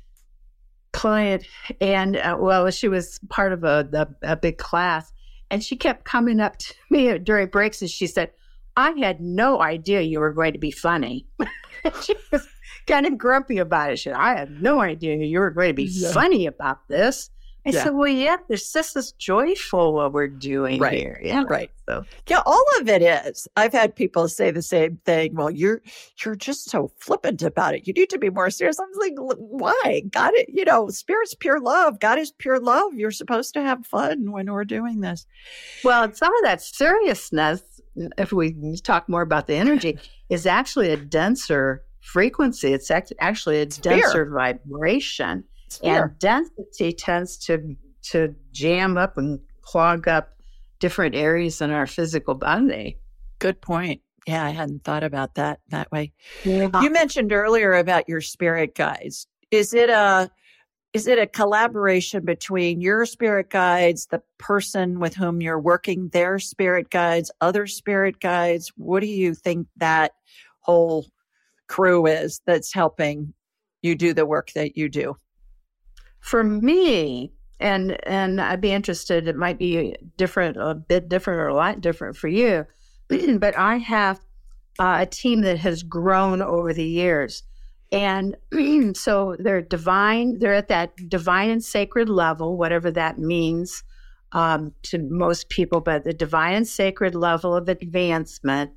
client. And, uh, well, she was part of a, a, a big class. And she kept coming up to me during breaks, and she said, I had no idea you were going to be funny. She was kind of grumpy about it. She said, I had no idea you were going to be
Yeah.
funny about this. I
Yeah.
said, well, yeah, there's just this joyful what we're doing
Right.
here. Yeah.
Right.
So,
Yeah, all of it is. I've had people say the same thing. Well, you're you're just so flippant about it. You need to be more serious. I'm like, "L- why? God, it, you know, Spirit's pure love. God is pure love. You're supposed to have fun when we're doing this.
well, and some of that seriousness, if we talk more about the energy, is actually a denser frequency. It's act- actually a
fear.
denser vibration.
It's fear.
And density tends to to jam up and clog up different areas in our physical body.
Good point. Yeah, I hadn't thought about that that way.
Yeah.
You mentioned earlier about your spirit guides. Is it a is it a collaboration between your spirit guides, the person with whom you're working, their spirit guides, other spirit guides? What do you think that whole crew is that's helping you do the work that you do?
For me, and and I'd be interested, it might be different, a bit different or a lot different for you, but I have uh, a team that has grown over the years. And so they're divine, they're at that divine and sacred level, whatever that means um, to most people, but the divine and sacred level of advancement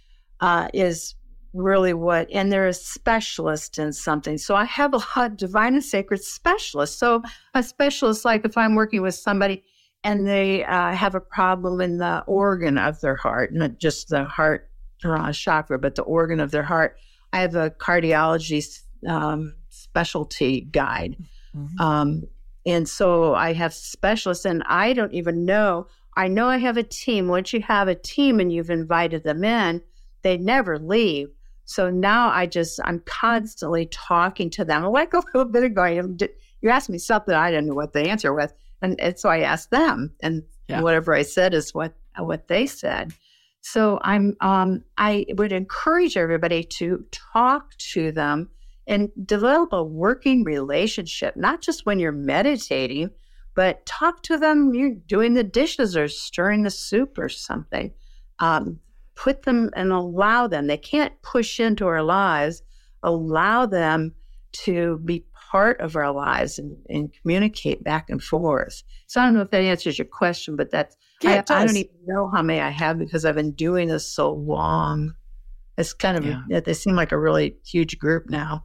uh, is really what, and they're a specialist in something. So I have a lot of divine and sacred specialists. So a specialist, like if I'm working with somebody and they uh, have a problem in the organ of their heart, not just the heart uh, chakra, but the organ of their heart, I have a cardiology um, specialty guide.
Mm-hmm.
Um, and so I have specialists, and I don't even know. I know I have a team. Once you have a team and you've invited them in, they never leave. So now I just, I'm constantly talking to them. Like a little bit ago, you you asked me something, I didn't know what the answer was. And, and so I asked them, and
Yeah.
whatever I said is what, what they said. So I'm, um, I would encourage everybody to talk to them and develop a working relationship, not just when you're meditating, but talk to them, you're doing the dishes or stirring the soup or something. Um, put them and allow them. They can't push into our lives. Allow them to be part of our lives and, and communicate back and forth. So I don't know if that answers your question, but that's,
Yeah,
I,
it
I
does.
don't even know how many I have because I've been doing this so long. It's kind of,
Yeah.
they seem like a really huge group now.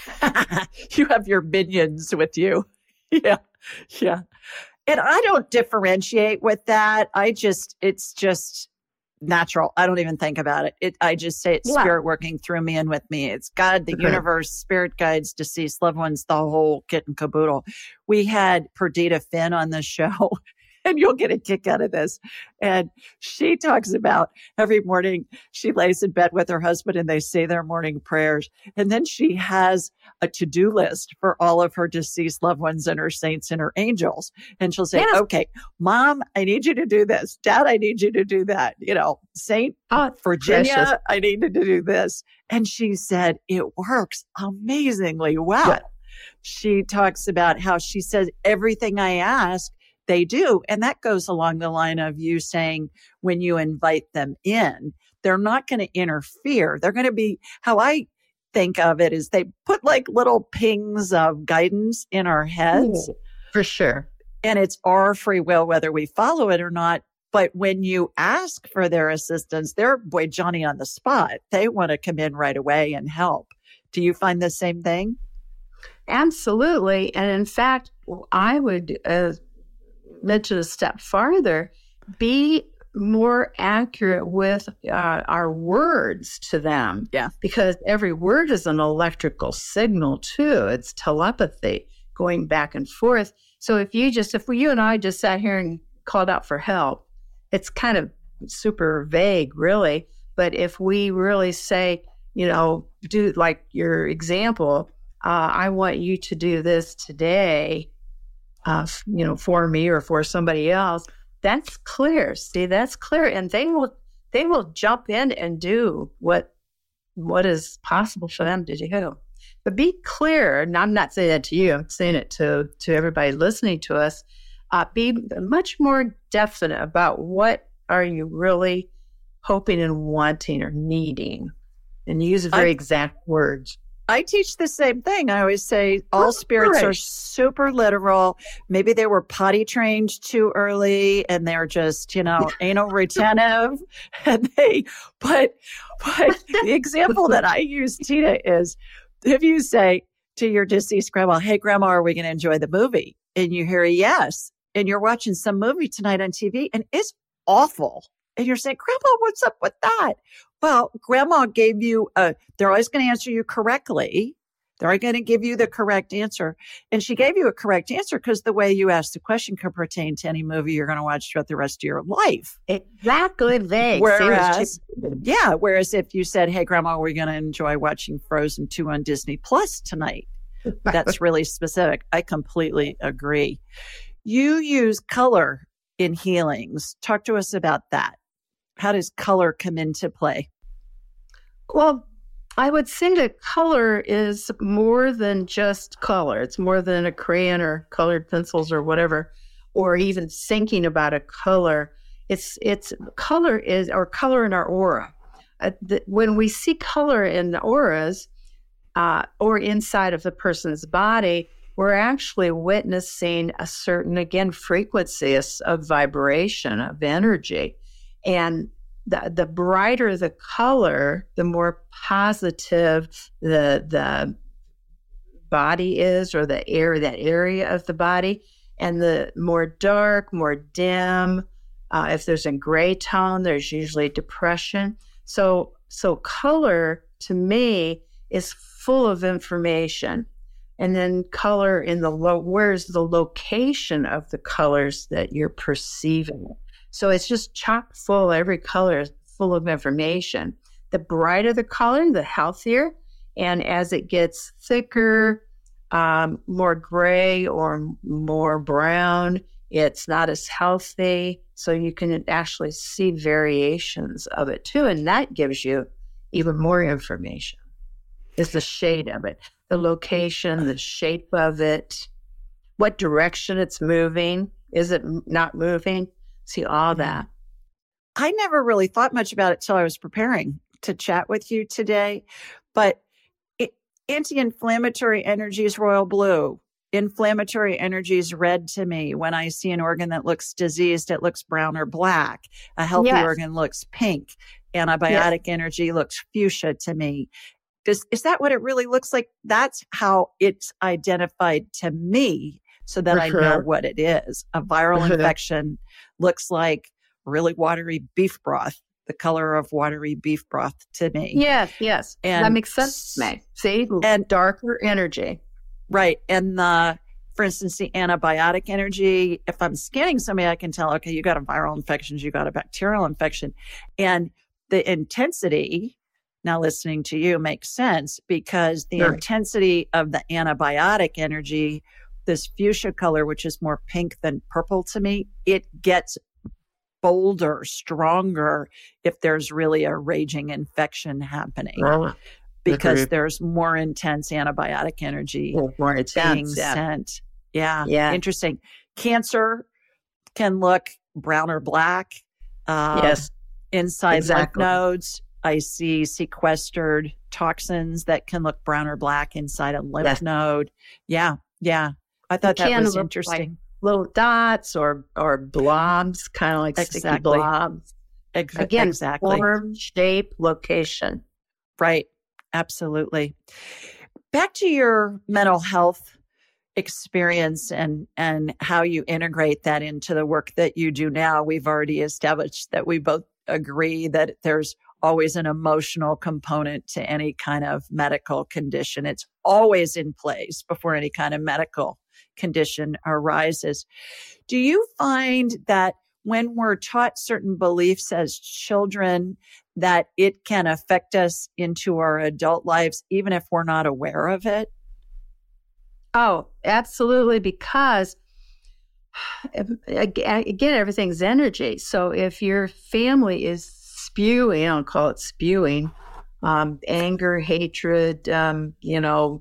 You have your minions with you. Yeah. Yeah. And I don't differentiate with that. I just, it's just, natural. I don't even think about it. It I just say it's
Yeah.
spirit working through me and with me. It's God, the
Okay.
universe, spirit guides, deceased loved ones, the whole kit and caboodle. We had Perdita Finn on the show, and you'll get a kick out of this. And she talks about every morning she lays in bed with her husband and they say their morning prayers. And then she has a to-do list for all of her deceased loved ones and her saints and her angels. And she'll say,
Yes.
okay, Mom, I need you to do this. Dad, I need you to do that. You know, Saint
Oh,
Virginia,
precious.
I need you to do this. And she said, it works amazingly well.
Yeah.
She talks about how she says, everything I ask, they do. And that goes along the line of you saying, when you invite them in, they're not going to interfere. They're going to be, how I think of it is they put like little pings of guidance in our heads.
Ooh, for sure.
And it's our free will, whether we follow it or not. But when you ask for their assistance, they're boy Johnny on the spot. They want to come in right away and help. Do you find the same thing?
Absolutely. And in fact, I would uh, mention a step farther, be more accurate with uh, our words to them.
Yeah.
Because every word is an electrical signal too. It's telepathy going back and forth. So if you just, if you and I just sat here and called out for help, it's kind of super vague, really. But if we really say, you know, do like your example, uh, I want you to do this today, uh, you know, for me or for somebody else. That's clear. See, that's clear. And they will, they will jump in and do what, what is possible for them to do. But be clear, and I'm not saying that to you, I'm saying it to, to everybody listening to us, uh, be much more definite about what are you really hoping and wanting or needing, and use very
I,
exact words.
I teach the same thing. I always say all
Oh,
spirits
great.
are super literal. Maybe they were potty trained too early and they're just, you know, anal retentive. And they, but, but the example that I use, Tina, is if you say to your deceased grandma, hey, grandma, are we going to enjoy the movie? And you hear a yes. And you're watching some movie tonight on T V and it's awful. And you're saying, grandma, what's up with that? Well, grandma gave you a, they're always going to answer you correctly. They're going to give you the correct answer. And she gave you a correct answer because the way you asked the question could pertain to any movie you're going to watch throughout the rest of your life.
Exactly. Vague.
Whereas, yeah, whereas if you said, hey, grandma, we're going to enjoy watching Frozen two on Disney Plus tonight. That's really specific. I completely agree. You use color in healings. Talk to us about that. How does color come into play?
Well, I would say that color is more than just color. It's more than a crayon or colored pencils or whatever, or even thinking about a color. It's it's color is or color in our aura. Uh, the, when we see color in auras uh, or inside of the person's body, we're actually witnessing a certain, again, frequency of, of vibration, of energy. And the, the brighter the color, the more positive the, the body is, or the air, that area of the body. And the more dark, more dim, uh, if there's a gray tone, there's usually depression. So, so color to me is full of information. And then color in the low, where's the location of the colors that you're perceiving? So it's just chock full, every color is full of information. The brighter the color, the healthier. And as it gets thicker, um, more gray or more brown, it's not as healthy. So you can actually see variations of it too. And that gives you even more information. Is the shade of it, the location, the shape of it, what direction it's moving. Is it not moving? See, all that.
I never really thought much about it till I was preparing to chat with you today. But it, anti-inflammatory energy is royal blue. Inflammatory energy is red to me. When I see an organ that looks diseased, it looks brown or black. A healthy
Yes.
organ looks pink. Antibiotic
Yes.
energy looks fuchsia to me. Does, is that what it really looks like? That's how it's identified to me so that
For
I
sure.
know what it is. A viral infection looks like really watery beef broth. the color of watery beef broth to me.
Yes, yes.
And
that makes sense to me. See?
And
darker energy.
Right. And the, for instance, the antibiotic energy, if I'm scanning somebody, I can tell, okay, you got a viral infection, you got a bacterial infection. And the intensity, now listening to you, makes sense because the
Sure.
intensity of the antibiotic energy, this fuchsia color, which is more pink than purple to me, it gets bolder, stronger if there's really a raging infection happening.
Oh,
because
agreed.
there's more intense antibiotic energy
more intense,
being
yeah.
sent. Yeah.
Yeah.
Interesting. Cancer can look brown or black. Uh,
Yes.
Inside
Exactly.
lymph nodes, I see sequestered toxins that can look brown or black inside a lymph
Yes.
node. Yeah. Yeah. I thought that
can
was
look
interesting.
like little dots or or blobs, kind of like sticky
Exactly.
blobs.
Ex-
Again,
exactly.
form, shape, location.
Right. Absolutely. Back to your mental health experience and, and how you integrate that into the work that you do now. We've already established that we both agree that there's always an emotional component to any kind of medical condition. It's always in place before any kind of medical condition arises. Do you find that when we're taught certain beliefs as children, that it can affect us into our adult lives, even if we're not aware of it?
Oh, absolutely. Because again, everything's energy. So if your family is spewing, I don't call it spewing, um, anger, hatred, um, you know,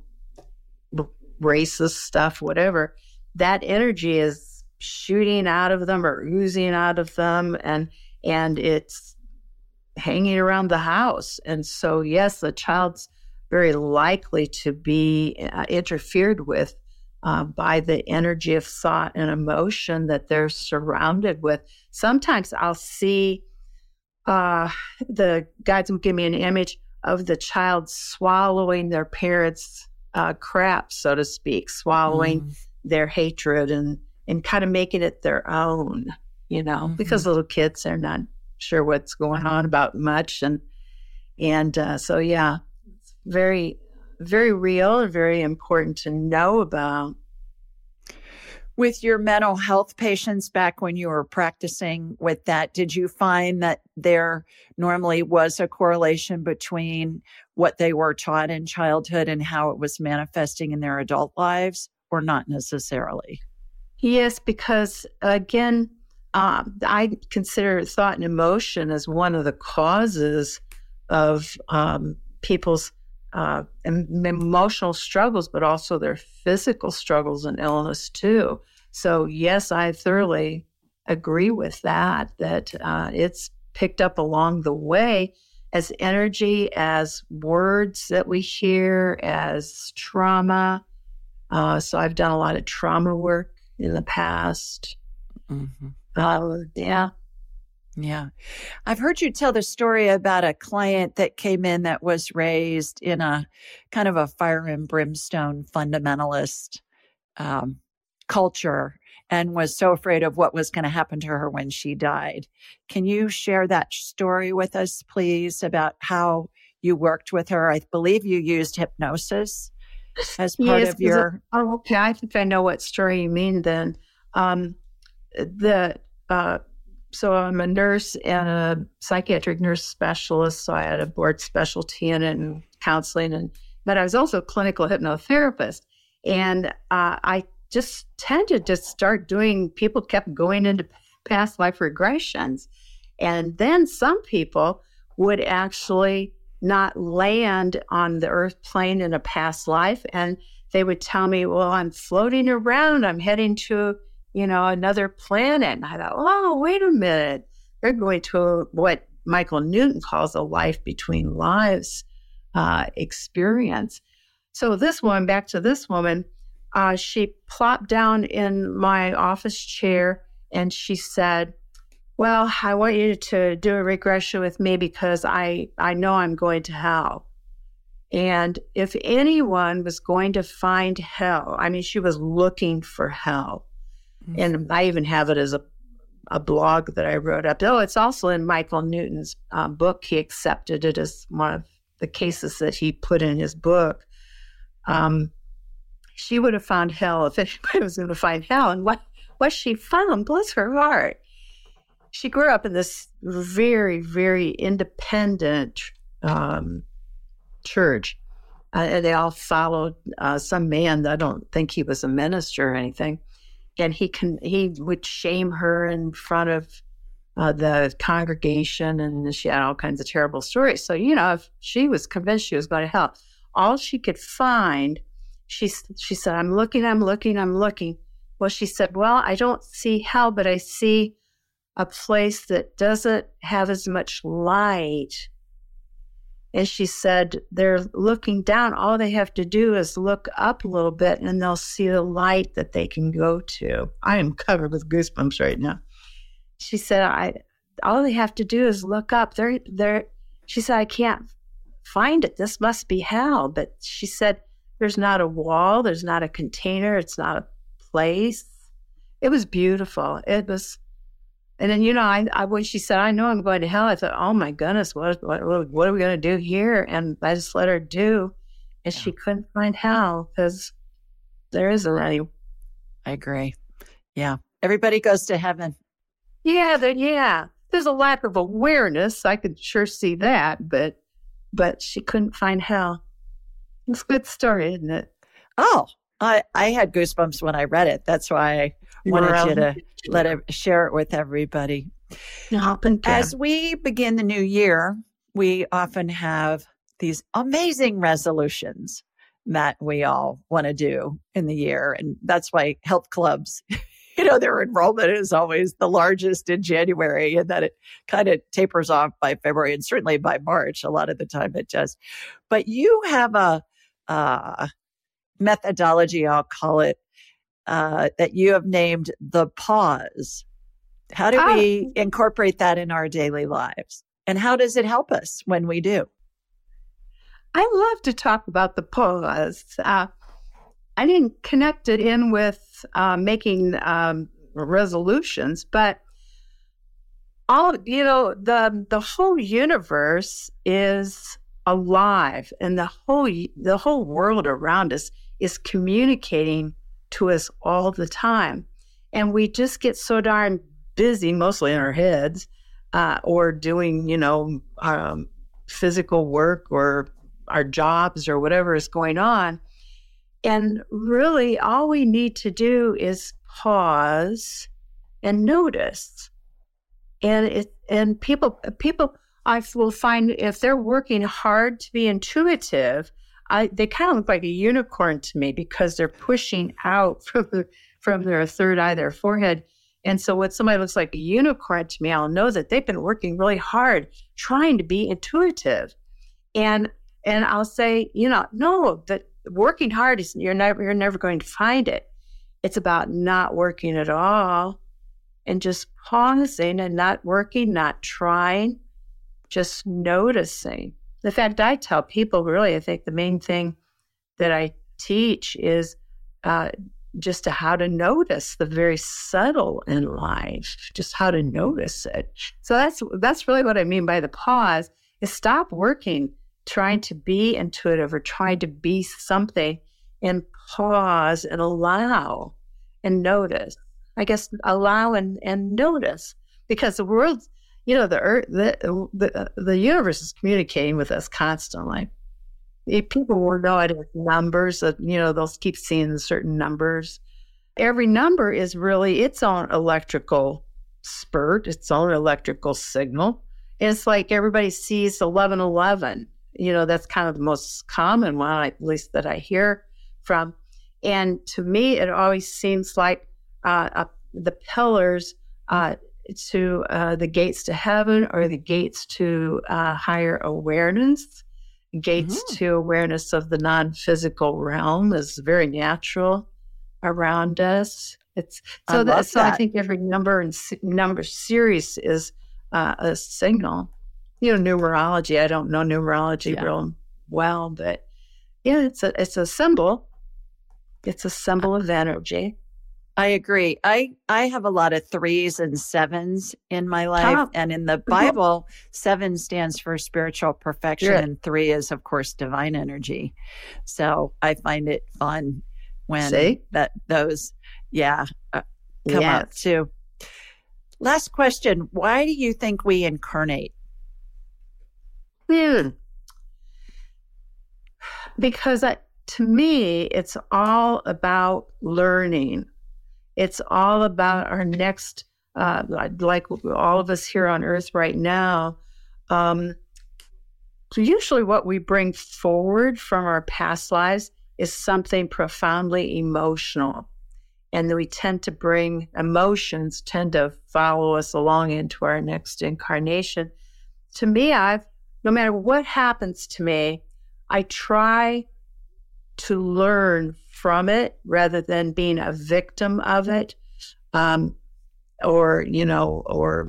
racist stuff, whatever, that energy is shooting out of them or oozing out of them, and and it's hanging around the house. And so, yes, the child's very likely to be uh, interfered with uh, by the energy of thought and emotion that they're surrounded with. Sometimes I'll see uh, the guides will give me an image of the child swallowing their parents' uh, crap, so to speak, swallowing mm. their hatred and, and kind of making it their own, you know, mm-hmm. because little kids are not sure what's going on about much. And, and uh, so, yeah, it's very, very real and very important to know about.
With your mental health patients back when you were practicing with that, did you find that there normally was a correlation between what they were taught in childhood and how it was manifesting in their adult lives, or not necessarily?
Yes, because again, um, I consider thought and emotion as one of the causes of um, people's uh, emotional struggles, but also their physical struggles and illness too. So yes, I thoroughly agree with that, that uh, it's picked up along the way as energy, as words that we hear, as trauma. Uh, so I've done a lot of trauma work in the past.
Mm-hmm.
Uh, yeah.
Yeah. I've heard you tell the story about a client that came in that was raised in a kind of a fire and brimstone fundamentalist um, culture and was so afraid of what was going to happen to her when she died. Can you share that story with us, please, about how you worked with her? I believe you used hypnosis as part
yes,
of your...
I, oh, okay. I think I know what story you mean then. Um, the... Uh, So I'm a nurse and a psychiatric nurse specialist. So I had a board specialty in it and counseling, and but I was also a clinical hypnotherapist. And uh, I just tended to start doing, people kept going into past life regressions. And then some people would actually not land on the earth plane in a past life. And they would tell me, well, I'm floating around. I'm heading to you know, another planet. And I thought, oh, wait a minute. They're going to what Michael Newton calls a life between lives uh, experience. So this woman, back to this woman, uh, she plopped down in my office chair and she said, well, I want you to do a regression with me because I, I know I'm going to hell. And if anyone was going to find hell, I mean, she was looking for hell. And I even have it as a a blog that I wrote up. Oh, it's also in Michael Newton's uh, book. He accepted it as one of the cases that he put in his book. Um, she would have found hell if anybody was going to find hell. And what, what she found, bless her heart, she grew up in this very, very independent um, church. Uh, and they all followed uh, some man. I don't think he was a minister or anything. And he can he would shame her in front of uh, the congregation, and she had all kinds of terrible stories. So, you know, if she was convinced she was going to hell, all she could find, she, she said, I'm looking, I'm looking, I'm looking. Well, she said, well, I don't see hell, but I see a place that doesn't have as much light. And she said, they're looking down. All they have to do is look up a little bit and they'll see the light that they can go to. I am covered with goosebumps right now. She said, I, all they have to do is look up. They're, they're, she said, I can't find it. This must be hell. But she said, there's not a wall. There's not a container. It's not a place. It was beautiful. It was. And then, you know, I, I when she said, I know I'm going to hell, I thought, oh, my goodness, what what, what are we going to do here? And I just let her do. And yeah. She couldn't find hell because there isn't any.
I agree. Yeah. Everybody goes to heaven.
Yeah. The, yeah. There's a lack of awareness. I could sure see that. But but she couldn't find hell. It's a good story, isn't it?
Oh, I, I had goosebumps when I read it. That's why I wanted you to let it share it with everybody.
No,
As we begin the new year, we often have these amazing resolutions that we all want to do in the year. And that's why health clubs, you know, their enrollment is always the largest in January, and that it kind of tapers off by February and certainly by March. A lot of the time it does. But you have a uh, methodology, I'll call it, uh, that you have named the pause. How do oh. we incorporate that in our daily lives? And how does it help us when we do?
I love to talk about the pause. Uh, I didn't connect it in with uh, making um, resolutions, but all you know, the the whole universe is alive, and the whole the whole world around us is communicating to us all the time, and we just get so darn busy, mostly in our heads, uh, or doing you know um, physical work or our jobs or whatever is going on. And really, all we need to do is pause and notice. And it and people people I will find if they're working hard to be intuitive, I, they kind of look like a unicorn to me because they're pushing out from the, from their third eye, their forehead. And so when somebody looks like a unicorn to me, I'll know that they've been working really hard trying to be intuitive. And and I'll say, you know, no, that working hard is you're never you're never going to find it. It's about not working at all and just pausing and not working, not trying, just noticing. The fact I tell people, really, I think the main thing that I teach is uh, just to how to notice the very subtle in life, just how to notice it. So that's that's really what I mean by the pause, is stop working, trying to be intuitive or trying to be something, and pause and allow and notice. I guess allow and, and notice, because the world, you know, the earth, the, the the universe is communicating with us constantly. If people will know it as numbers, uh, you know, they'll keep seeing certain numbers. Every number is really its own electrical spurt, its own electrical signal. It's like everybody sees eleven eleven. You know, that's kind of the most common one, at least that I hear from. And to me, it always seems like uh, uh, the pillars uh, to uh, the gates to heaven, or the gates to uh, higher awareness, gates mm-hmm. to awareness of the non-physical realm is very natural around us. It's so
I
that so
that.
I think every number and number series is uh, a signal. You know, numerology. I don't know numerology yeah. real well, but yeah, it's a it's a symbol. It's a symbol of energy.
I agree. I, I have a lot of threes and sevens in my life.
Oh.
And in the Bible, seven stands for spiritual perfection.
Yeah.
And three is, of course, divine energy. So I find it fun when
See?
that those, yeah, uh, come
Yes.
up too. Last question. Why do you think we incarnate?
Hmm. Because I, to me, it's all about learning. It's all about our next, uh, like all of us here on Earth right now. Um, usually what we bring forward from our past lives is something profoundly emotional. And then we tend to bring emotions, tend to follow us along into our next incarnation. To me, I've, no matter what happens to me, I try to learn from it rather than being a victim of it. Um, or, you know, or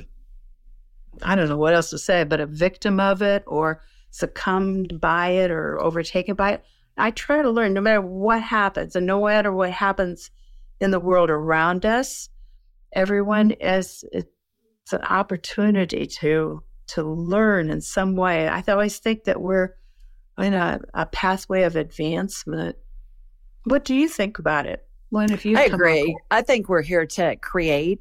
I don't know what else to say, but a victim of it or succumbed by it or overtaken by it. I try to learn no matter what happens and no matter what happens in the world around us, everyone is, it's an opportunity to to learn in some way. I always think that we're in a, a pathway of advancement. What do you think about it? When have you
I
come
agree.
up-
I think we're here to create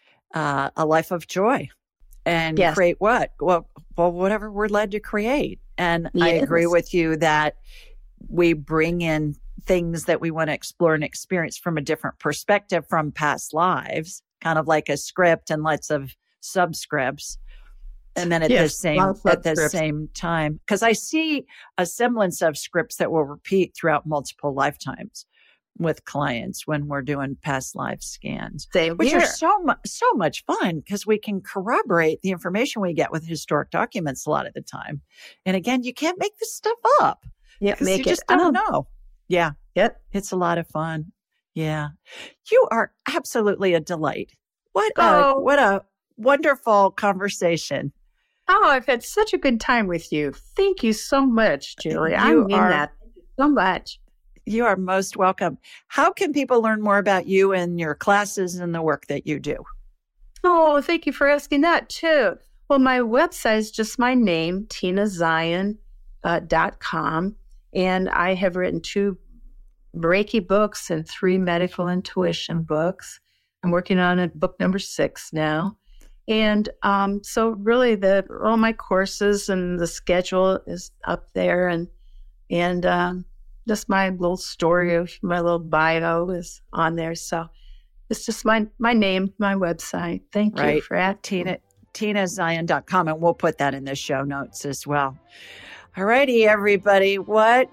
uh, a life of joy and
Yes.
create what? Well, well, whatever we're led to create. And I
Yes.
agree with you that we bring in things that we want to explore and experience from a different perspective from past lives, kind of like a script and lots of subscripts. And then at
Yes,
the same
lots of
at the
subscripts.
same time, because I see a semblance of scripts that will repeat throughout multiple lifetimes with clients when we're doing past life scans,
Same
which
here.
are so much so much fun because we can corroborate the information we get with historic documents a lot of the time. And again, you can't make this stuff up.
Yeah,
'Cause
make
you
it
just don't
up.
know. Yeah,
Yep.
it's a lot of fun. Yeah, you are absolutely a delight. What
Oh.
a what a wonderful conversation.
Oh, I've had such a good time with you. Thank you so much, Julie. I
You
mean
are-
that so much.
You are most welcome. How can people learn more about you and your classes and the work that you do?
Oh, thank you for asking that too. Well, my website is just my name, tina zion dot com. And I have written two Reiki books and three medical intuition books. I'm working on a book number six now. And um, so really the all my courses and the schedule is up there and and um, just my little story of my little bio is on there. So it's just my my name, my website. Thank you
Right.
for asking.
Tina, tina zion dot com, and we'll put that in the show notes as well. All righty, everybody. What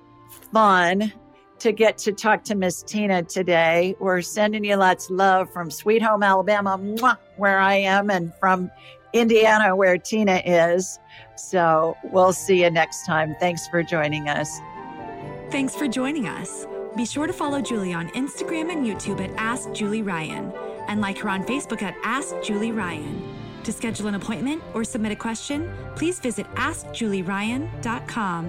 fun to get to talk to Miss Tina today. We're sending you lots of love from Sweet Home, Alabama, mwah, where I am, and from Indiana, where Tina is. So we'll see you next time. Thanks for joining us.
Thanks for joining us. Be sure to follow Julie on Instagram and YouTube at Ask Julie Ryan and like her on Facebook at Ask Julie Ryan. To schedule an appointment or submit a question, please visit ask julie ryan dot com.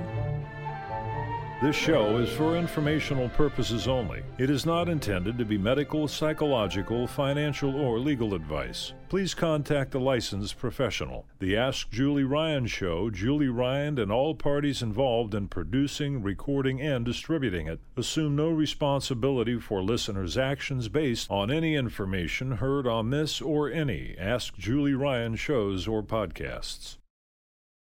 This show is for informational purposes only. It is not intended to be medical, psychological, financial, or legal advice. Please contact a licensed professional. The Ask Julie Ryan Show, Julie Ryan and all parties involved in producing, recording, and distributing it assume no responsibility for listeners' actions based on any information heard on this or any Ask Julie Ryan shows or podcasts.